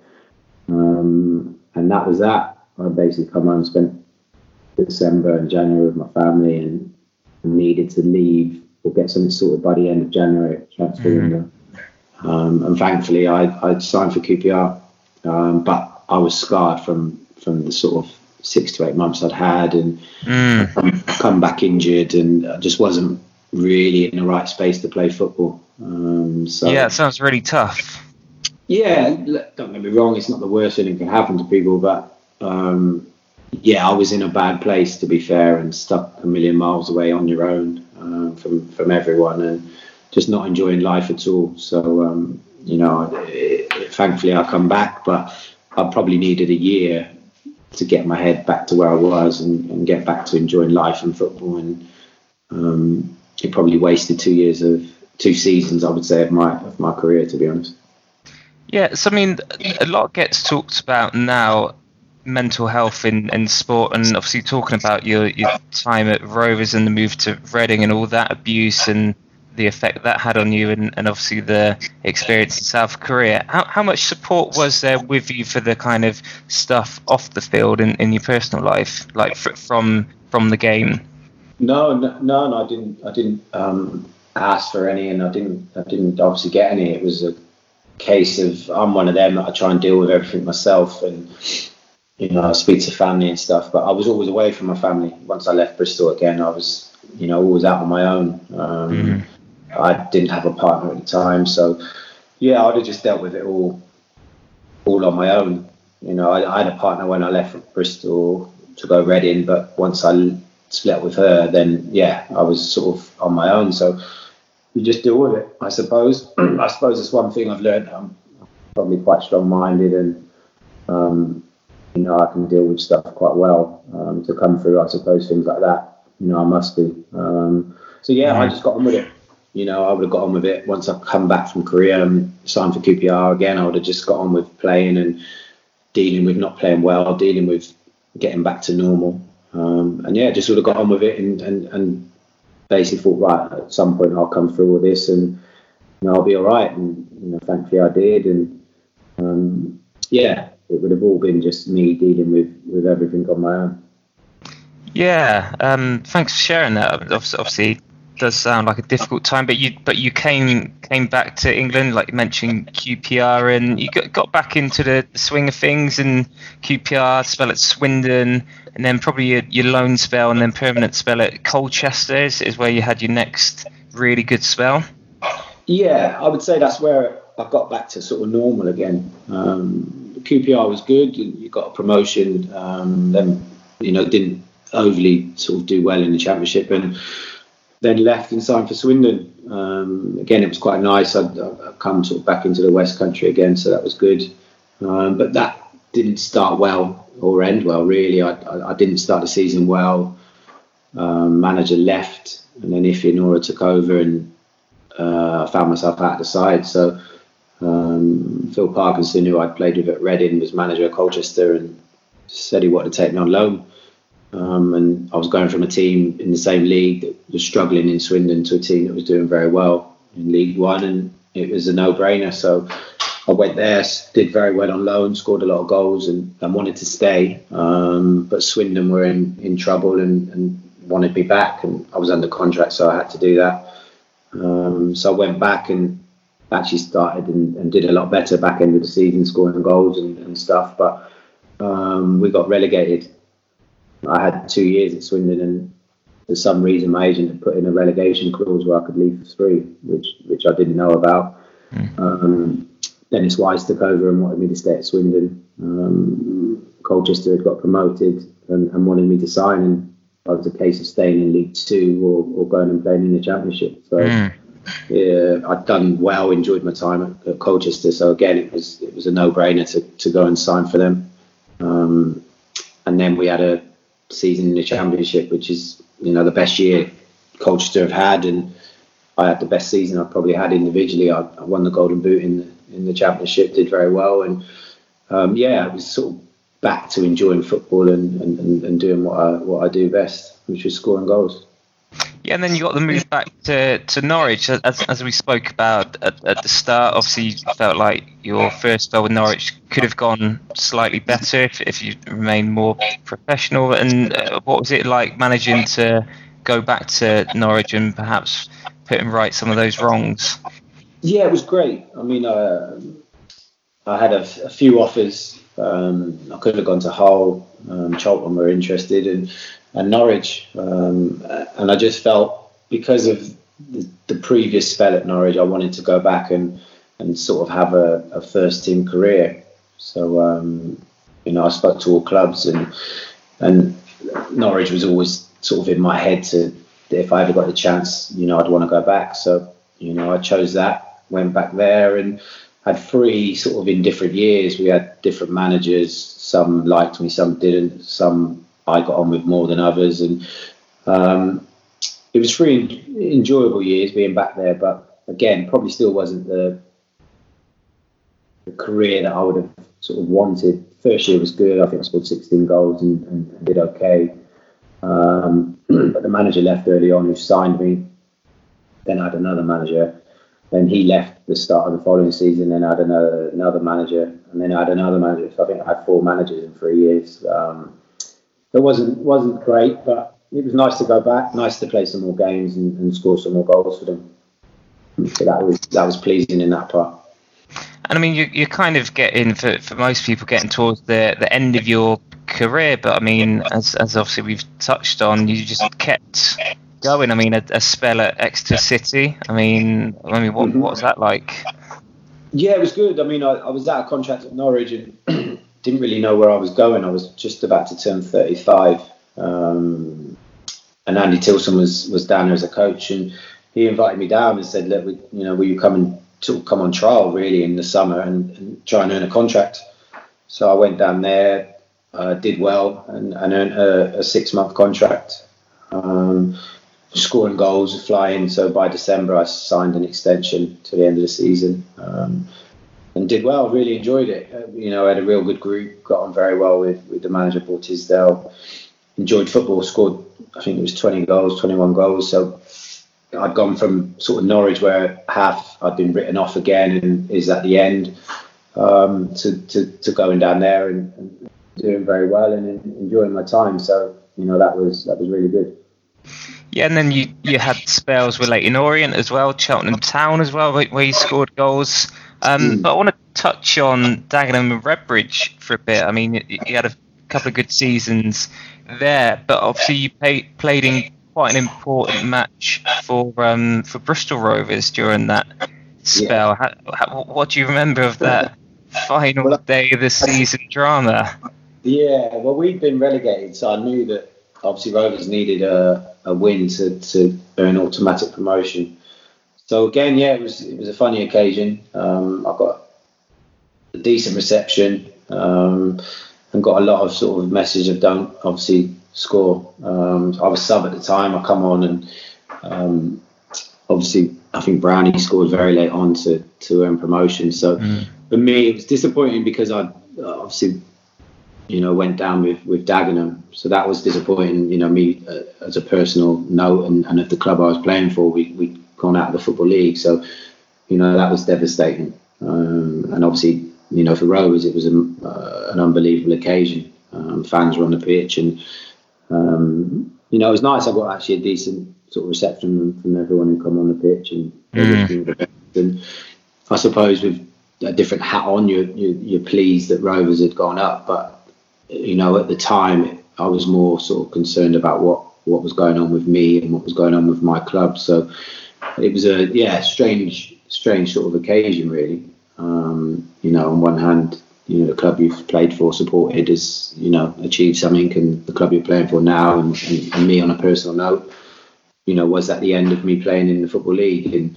um, and that was that. I basically come home, spent December and January with my family, and needed to leave or get something sorted by the end of January, transfer window. Mm-hmm. Um, and thankfully I I signed for Q P R, um, but I was scarred from from the sort of six to eight months I'd had, and mm. come, come back injured, and I just wasn't really in the right space to play football. Um, so yeah, it sounds really tough. Yeah, don't get me wrong, it's not the worst thing that can happen to people, but um, yeah, I was in a bad place, to be fair, and stuck a million miles away on your own uh, from from everyone, and just not enjoying life at all. So, um, you know, it, it, thankfully I come back, but I probably needed a year to get my head back to where I was, and, and get back to enjoying life and football. And um, it probably wasted two years of, two seasons, I would say, of my of my career, to be honest. Yeah, so I mean, a lot gets talked about now, mental health in, in sport, and obviously talking about your, your time at Rovers and the move to Reading and all that abuse and the effect that had on you, and, and obviously the experience in South Korea. How, how much support was there with you for the kind of stuff off the field in, in your personal life, like fr- from from the game? No, no, no, no I didn't. I didn't um, ask for any, and I didn't. I didn't obviously get any. It was a case of I'm one of them that I try and deal with everything myself, and you know I speak to family and stuff. But I was always away from my family. Once I left Bristol again, I was you know always out on my own. Um, mm. I didn't have a partner at the time, so yeah, I'd have just dealt with it all, all on my own. You know, I, I had a partner when I left Bristol to go Reading, but once I split with her, then yeah, I was sort of on my own. So you just deal with it, I suppose. I suppose it's one thing I've learned. I'm probably quite strong-minded, and um, you know, I can deal with stuff quite well. Um, to come through, I suppose, things like that. You know, I must be. Um, so yeah, I just got on with it. You know, I would have got on with it once I come back from Korea and signed for Q P R again. I would have just got on with playing and dealing with not playing well, dealing with getting back to normal. Um, and yeah, just sort of got on with it and, and, and basically thought, right, at some point I'll come through all this and you know, I'll be all right. And you know, thankfully I did. And um, yeah, it would have all been just me dealing with, with everything on my own. Yeah, um, thanks for sharing that. Obviously, does sound like a difficult time, but you but you came came back to England, like you mentioned Q P R, and you got, got back into the swing of things in Q P R, spell at Swindon, and then probably your, your loan spell and then permanent spell at Colchester is, is where you had your next really good spell. Yeah, I would say that's where I got back to sort of normal again. Um, Q P R was good, you got a promotion, um, then you know didn't overly sort of do well in the Championship, and then left and signed for Swindon. Um, again, it was quite nice. I'd, I'd come sort of back into the West Country again, so that was good. Um, but that didn't start well or end well, really. I, I, I didn't start the season well. Um, manager left, and then Ify Nora took over, and uh, I found myself out of the side. So um, Phil Parkinson, who I'd played with at Reading, was manager at Colchester, and said he wanted to take me on loan. Um, and I was going from a team in the same league that was struggling in Swindon to a team that was doing very well in League One, and it was a no-brainer. So I went there, did very well on loan, scored a lot of goals, and, and wanted to stay. Um, but Swindon were in, in trouble and, and wanted me back, and I was under contract, so I had to do that. Um, so I went back and actually started and, and did a lot better back end of the season, scoring goals and, and stuff. But um, we got relegated. I had two years at Swindon, and for some reason my agent had put in a relegation clause where I could leave for free, which which I didn't know about. Mm. Um, Dennis Wise took over and wanted me to stay at Swindon. Um, Colchester had got promoted and, and wanted me to sign, and it was a case of staying in League Two or, or going and playing in the Championship. So mm. yeah, I'd done well, enjoyed my time at, at Colchester. So again, it was it was a no-brainer to, to go and sign for them. Um, and then we had a season in the Championship, which is you know the best year Colchester have had, and I had the best season I've probably had individually. I, I won the Golden Boot in the, in the Championship, did very well, and um, yeah, I was sort of back to enjoying football and, and, and doing what I what I do best, which was scoring goals. Yeah, and then you got the move back to, to Norwich, as, as we spoke about at, at the start. Obviously, you felt like your first spell with Norwich could have gone slightly better if, if you remained more professional. And uh, what was it like managing to go back to Norwich and perhaps putting right some of those wrongs? Yeah, it was great. I mean, uh, I had a, a few offers. Um, I could have gone to Hull. Um, Charlton were interested, and and Norwich, um, and I just felt because of the, the previous spell at Norwich, I wanted to go back and, and sort of have a, a first team career. So um, you know, I spoke to all clubs, and and Norwich was always sort of in my head to if I ever got the chance, you know, I'd want to go back. So you know, I chose that, went back there, and had three sort of in different years. We had different managers. Some liked me, some didn't. Some I got on with more than others, and um, it was three enjoyable years being back there. But again, probably still wasn't the the career that I would have sort of wanted. First year was good. I think I scored sixteen goals and, and did okay. Um, but the manager left early on, who signed me. Then I had another manager. Then he left the start of the following season. Then I had another another manager, and then I had another manager. So I think I had four managers in three years. Um, it wasn't wasn't great, but it was nice to go back. Nice to play some more games and, and score some more goals for them. So that was that was pleasing in that part. And I mean, you, you're kind of getting, for, for most people, getting towards the, the end of your career. But I mean, as as obviously we've touched on, you just kept going. I mean, a, a spell at Exeter City. I mean, I mean, what Mm-hmm. what was that like? Yeah, it was good. I mean, I, I was out of contract at Norwich and didn't really know where I was going. I was just about to turn thirty-five. Um, and Andy Tilson was, was down there as a coach, and he invited me down and said, look, we, you know, will you come and to come on trial really in the summer and, and try and earn a contract? So I went down there, uh, did well, and, and earned a, a six-month contract. Um, scoring goals, flying. So by December, I signed an extension to the end of the season, um, and did well. Really enjoyed it. Uh, you know, I had a real good group. Got on very well with, with the manager, Paul Tisdale. Enjoyed football. Scored, I think it was twenty goals, twenty-one goals. So I'd gone from sort of Norwich, where half I'd been written off again and is at the end, um, to, to to going down there and, and doing very well and enjoying my time. So you know, that was that was really good. Yeah, and then you, you had spells with Leyton Orient as well, Cheltenham Town as well, where, where you scored goals. Um, Mm. But I want to touch on Dagenham and Redbridge for a bit. I mean, you, you had a couple of good seasons there, but obviously you pay, played in quite an important match for um, for Bristol Rovers during that spell. How, how, what do you remember of that final Well, day of the season drama? Yeah, well, we'd been relegated, so I knew that obviously Rovers needed a, a win to, to earn automatic promotion. So again, yeah, it was it was a funny occasion. Um, I got a decent reception um, and got a lot of sort of message of don't obviously score. Um, I was sub at the time. I come on and um, obviously I think Brownie scored very late on to, to earn promotion. So mm. for me, it was disappointing because I obviously, you know, went down with, with Dagenham. So that was disappointing, you know, me uh, as a personal note and, and of the club I was playing for, we, we'd gone out of the Football League. So, you know, that was devastating. Um, and obviously, you know, for Rovers, it was a, uh, an unbelievable occasion. Um, fans were on the pitch and, um, you know, it was nice. I got actually a decent sort of reception from everyone who come on the pitch and mm. and I suppose with a different hat on, you're, you're, you're pleased that Rovers had gone up, but you know, at the time, I was more sort of concerned about what, what was going on with me and what was going on with my club. So it was a yeah strange strange sort of occasion, really. Um, you know, on one hand, you know, the club you've played for, supported, has you know achieved something, and the club you're playing for now, and, and, and me on a personal note, you know, was at the end of me playing in the Football League, and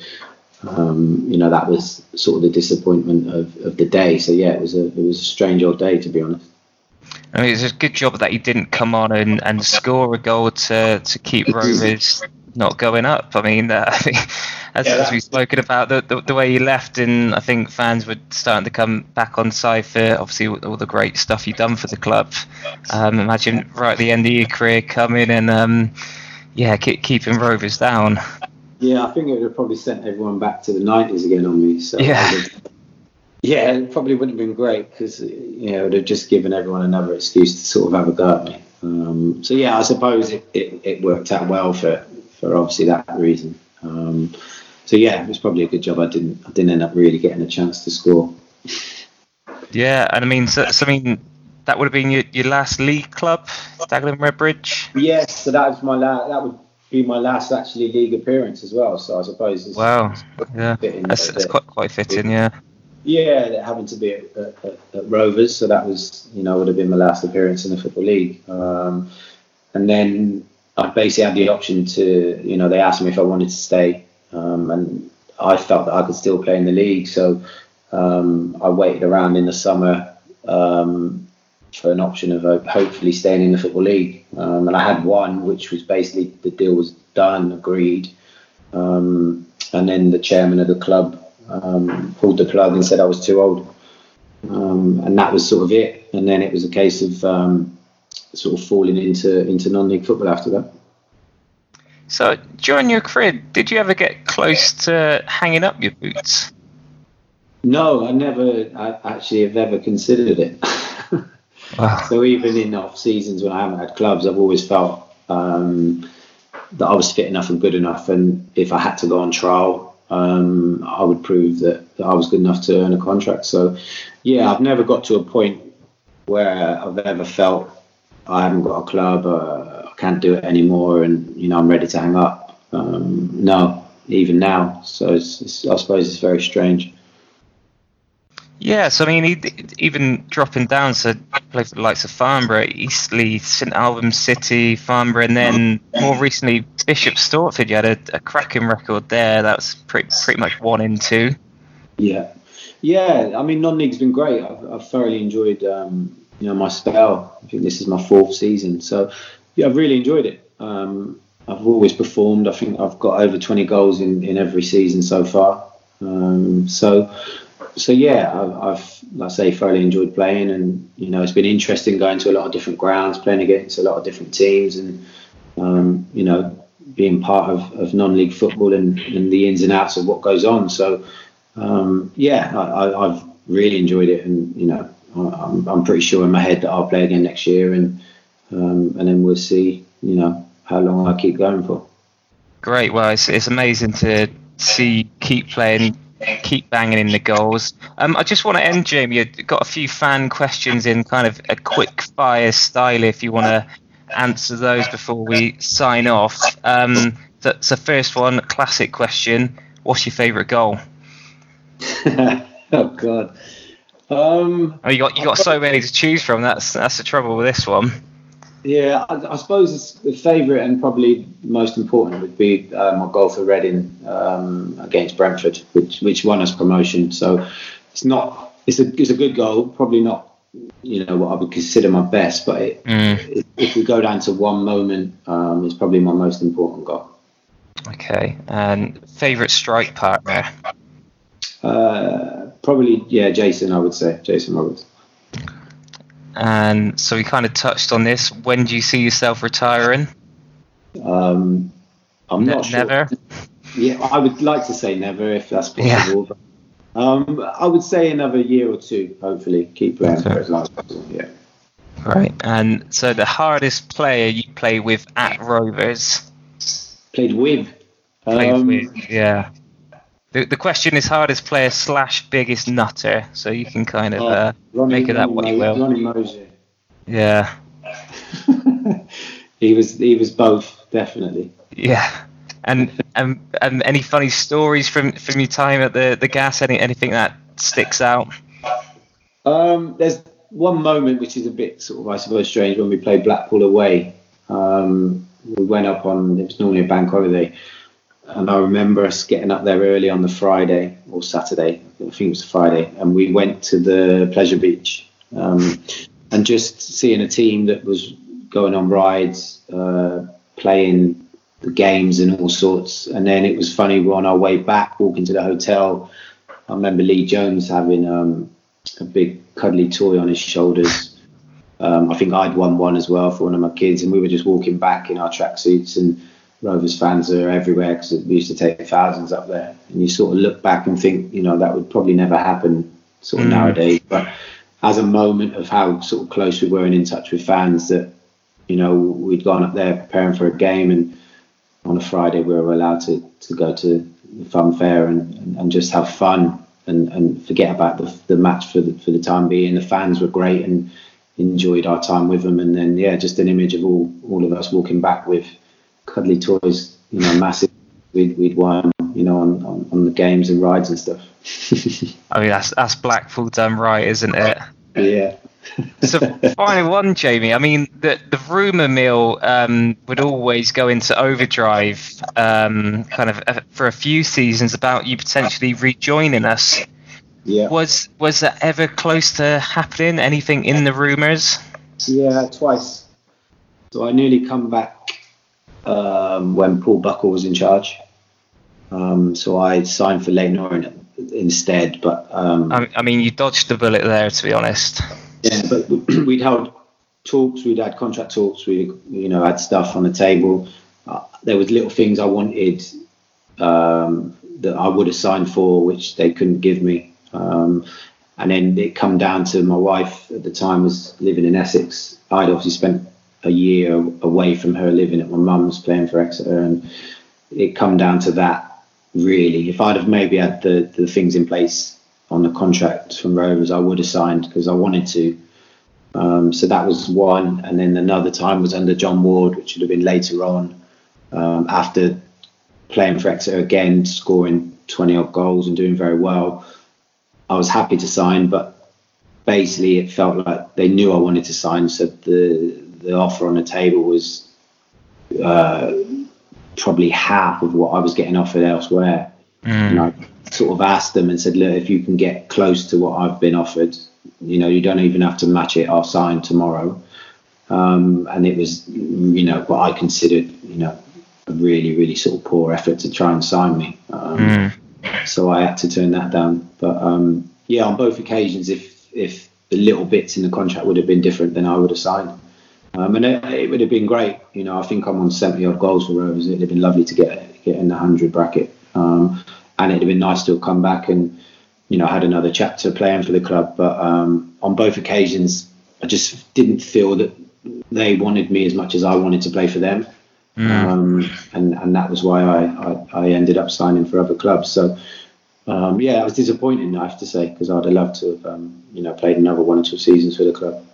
um, you know that was sort of the disappointment of, of the day. So yeah, it was a it was a strange old day, to be honest. I mean, it's a good job that he didn't come on and, and score a goal to, to keep Rovers not going up. I mean, uh, I think, as, yeah, as we've spoken about, the, the the way he left, and I think fans were starting to come back on side for obviously all the great stuff you've done for the club. Um, imagine right at the end of your career coming and um, yeah, keep, keeping Rovers down. Yeah, I think it would have probably sent everyone back to the nineties again on me. So yeah. Yeah, it probably wouldn't have been great because, you know, it would have just given everyone another excuse to sort of have a go at me. Um, so, yeah, I suppose it, it, it worked out well for, for obviously that reason. Um, so, yeah, it was probably a good job I didn't I didn't end up really getting a chance to score. Yeah, and I mean, so, so I mean, that would have been your, your last league club, Dagenham Redbridge? Yes, so that was my la- that would be my last actually league appearance as well. So I suppose it's, wow, it's yeah, that's, that's quite quite fitting, yeah. Yeah, having to be at, at, at Rovers, so that was, you know, would have been my last appearance in the Football League. Um, and then I basically had the option to, you know, they asked me if I wanted to stay, um, and I felt that I could still play in the league. So um, I waited around in the summer um, for an option of uh, hopefully staying in the Football League. Um, and I had one, which was basically the deal was done, agreed. Um, and then the chairman of the club um, pulled the plug and said I was too old. Um, and that was sort of it. And then it was a case of um, sort of falling into, into non-league football after that. So during your career, did you ever get close to hanging up your boots? No, I never I actually have ever considered it. Wow. So even in off seasons when I haven't had clubs, I've always felt um, that I was fit enough and good enough. And if I had to go on trial, um, I would prove that, that I was good enough to earn a contract. So, yeah, I've never got to a point where I've ever felt I haven't got a club, uh, I can't do it anymore, and you know I'm ready to hang up. Um, no, even now. So it's, it's, I suppose it's very strange. Yeah, so I mean, he, even dropping down, so play for the likes of Farnborough, Eastleigh, St Albans City, Farnborough, and then more recently Bishop Stortford. You had a, a cracking record there. That was pretty pretty much one in two. Yeah, yeah. I mean, non-league's been great. I've, I've thoroughly enjoyed, um, you know, my spell. I think this is my fourth season, so yeah, I've really enjoyed it. Um, I've always performed. I think I've got over twenty goals in, in every season so far. Um, so. So yeah, I've, I've, like I say, thoroughly enjoyed playing, and you know it's been interesting going to a lot of different grounds, playing against a lot of different teams, and um, you know being part of, of non-league football and, and the ins and outs of what goes on. So um, yeah, I, I, I've really enjoyed it, and you know I'm, I'm pretty sure in my head that I'll play again next year, and um, and then we'll see, you know, how long I keep going for. Great. Well, it's it's amazing to see you keep playing. Keep banging in the goals. Um, I just want to end, Jamie. You've got a few fan questions in kind of a quick fire style if you want to answer those before we sign off. Um, so, so first one, classic question. What's your favourite goal? Oh, God. Um, oh, you got you got so many to choose from. That's that's the trouble with this one. Yeah, I, I suppose it's the favourite and probably most important would be uh, my goal for Reading um, against Brentford, which which won us promotion. So it's not it's a it's a good goal, probably not you know what I would consider my best, but it, mm. it, if we go down to one moment, um, it's probably my most important goal. Okay, and favourite strike partner? Uh, probably yeah, Jason. I would say Jason Roberts. And so we kind of touched on this. When do you see yourself retiring? Um, I'm ne- not sure. Never? Yeah, I would like to say never if that's possible. Yeah. But, um, I would say another year or two, hopefully. Keep playing okay. for as long as possible, yeah. Right. And so the hardest player you play with at Rovers? Played with? Played um, with, yeah. The, the question is hardest player slash biggest nutter, so you can kind of uh, Ronnie, make it that Ronnie what you will. Ronnie Mosier. Yeah. he was he was both, definitely. Yeah. And and, and any funny stories from, from your time at the, the Gas? Any anything that sticks out? Um, there's one moment which is a bit sort of, I suppose, strange when we played Blackpool away. Um, we went up on, it was normally a bank holiday. And I remember us getting up there early on the Friday or Saturday, I think it was Friday, and we went to the Pleasure Beach um, and just seeing a team that was going on rides, uh, playing the games and all sorts. And then it was funny, we were on our way back, walking to the hotel. I remember Lee Jones having um, a big cuddly toy on his shoulders. Um, I think I'd won one as well for one of my kids, and we were just walking back in our tracksuits, and Rovers fans are everywhere because we used to take thousands up there, and you sort of look back and think, you know, that would probably never happen sort of mm. nowadays. But as a moment of how sort of close we were and in touch with fans, that, you know, we'd gone up there preparing for a game, and on a Friday we were allowed to, to go to the fun fair and, and, and just have fun and, and forget about the, the match for the, for the time being. The fans were great and enjoyed our time with them. And then, yeah, just an image of all, all of us walking back with cuddly toys, you know, massive. We'd, we'd won, you know, on, on, on the games and rides and stuff. I mean, that's that's Blackpool done right, isn't it? Yeah. So, final one, Jamie. I mean, the the rumour mill um, would always go into overdrive, um, kind of uh, for a few seasons about you potentially rejoining us. Yeah. Was was that ever close to happening? Anything in the rumours? Yeah, twice. So I nearly come back um, when Paul Buckle was in charge. Um, so I signed for Leyton Orient instead. But um, I, I mean, you dodged the bullet there, to be honest. Yeah, but we'd held talks, we'd had contract talks, we you know had stuff on the table. Uh, there was little things I wanted um, that I would have signed for, which they couldn't give me. Um, and then it come down to my wife at the time was living in Essex. I'd obviously spent a year away from her, living at my mum's, playing for Exeter, and it come down to that really. If I'd have maybe had the, the things in place on the contract from Rovers, I would have signed because I wanted to. Um, so that was one, and then another time was under John Ward, which would have been later on, um, after playing for Exeter again, scoring twenty odd goals and doing very well. I was happy to sign, but basically it felt like they knew I wanted to sign, so the the offer on the table was uh, probably half of what I was getting offered elsewhere. Mm. And I sort of asked them and said, look, if you can get close to what I've been offered, you know, you don't even have to match it, I'll sign tomorrow. Um, and it was, you know, what I considered, you know, a really, really sort of poor effort to try and sign me. Um, mm. So I had to turn that down. But um, yeah, on both occasions, if if the little bits in the contract would have been different, then I would have signed. Um, and it, it would have been great. You know, I think I'm on seventy odd goals for Rovers. It'd have been lovely to get get in the one hundred bracket. Um, and it'd have been nice to have come back and, you know, had another chapter playing for the club. But um, on both occasions, I just didn't feel that they wanted me as much as I wanted to play for them. Mm. Um, and, and that was why I, I, I ended up signing for other clubs. So, um, yeah, it was disappointing, I have to say, because I'd have loved to have, um, you know, played another one or two seasons for the club.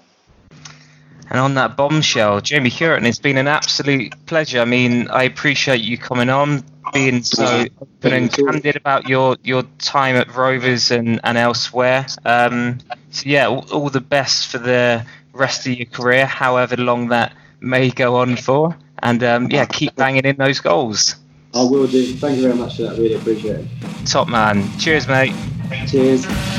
And on that bombshell, Jamie Cureton, it's been an absolute pleasure. I mean, I appreciate you coming on, being so open and candid about your, your time at Rovers and, and elsewhere. Um, so, yeah, all, all the best for the rest of your career, however long that may go on for. And, um, yeah, keep banging in those goals. I will do. Thank you very much for that. Really appreciate it. Top man. Cheers, mate. Cheers.